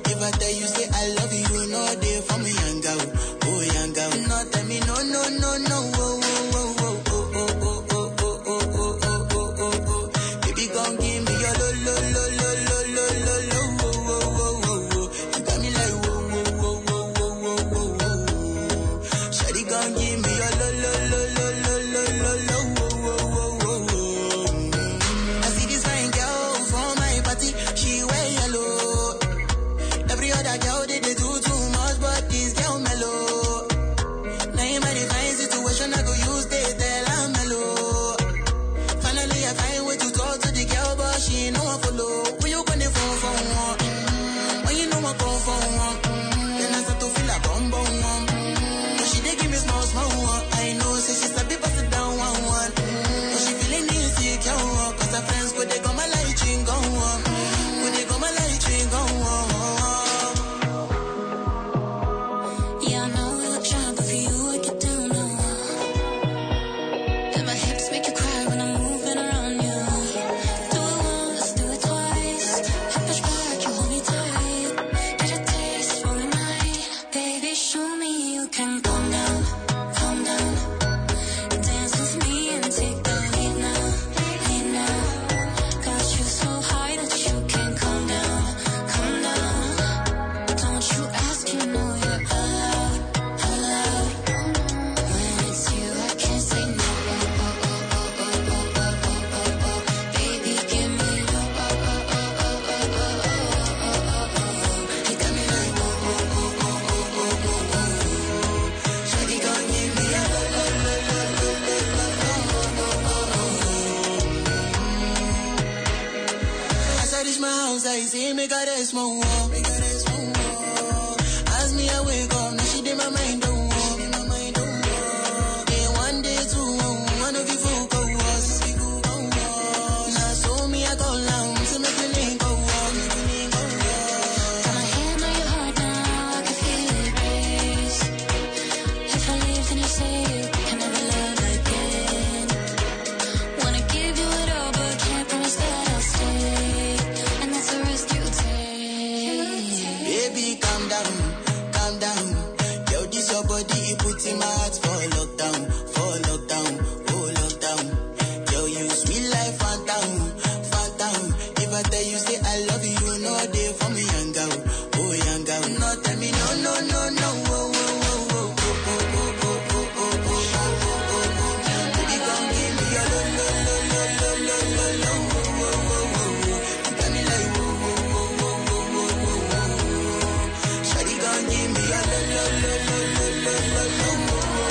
me say make her rest more, make her rest more. As me I wake up, now she did my mind don't walk, in my mind don't walk. Day one, day two, one of you focus. Now so me I go down, so make me link go walk, make me link go walk. Got my hand on your heart now, I can feel it race. If I leave, then you say you can never love again. Wanna give you it all, but can't promise that I'll stay. And that's the risk you take. Baby, calm down, calm down. Yo, this your body, it puts in my heart for lockdown, for lockdown, oh lockdown. Yo, you sweet life, phantom, phantom. If I tell you say I love you, you know they for me young girl, oh young girl. No, tell me no, no, no, no, oh, oh, oh, oh, oh, oh, oh, oh, oh, oh, oh, oh, oh. Baby, come give me your lo, lo, lo, lo, lo, lo, lo, lo, oh, oh, oh, oh. You got me like oh, oh, oh, oh, oh, oh, oh, oh. Shawty, come give me your lo, lo, lo, lo, lo, lo, lo, lo, oh, oh, oh, oh.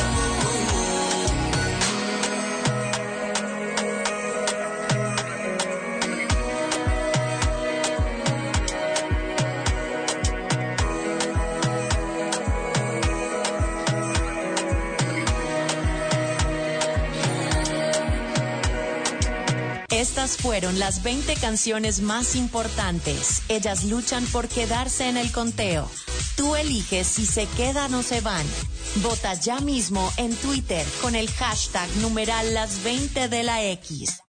Estas fueron las veinte canciones más importantes. Ellas luchan por quedarse en el conteo. Tú eliges si se quedan o se van. Vota ya mismo en Twitter con el hashtag numeral las veinte de la X.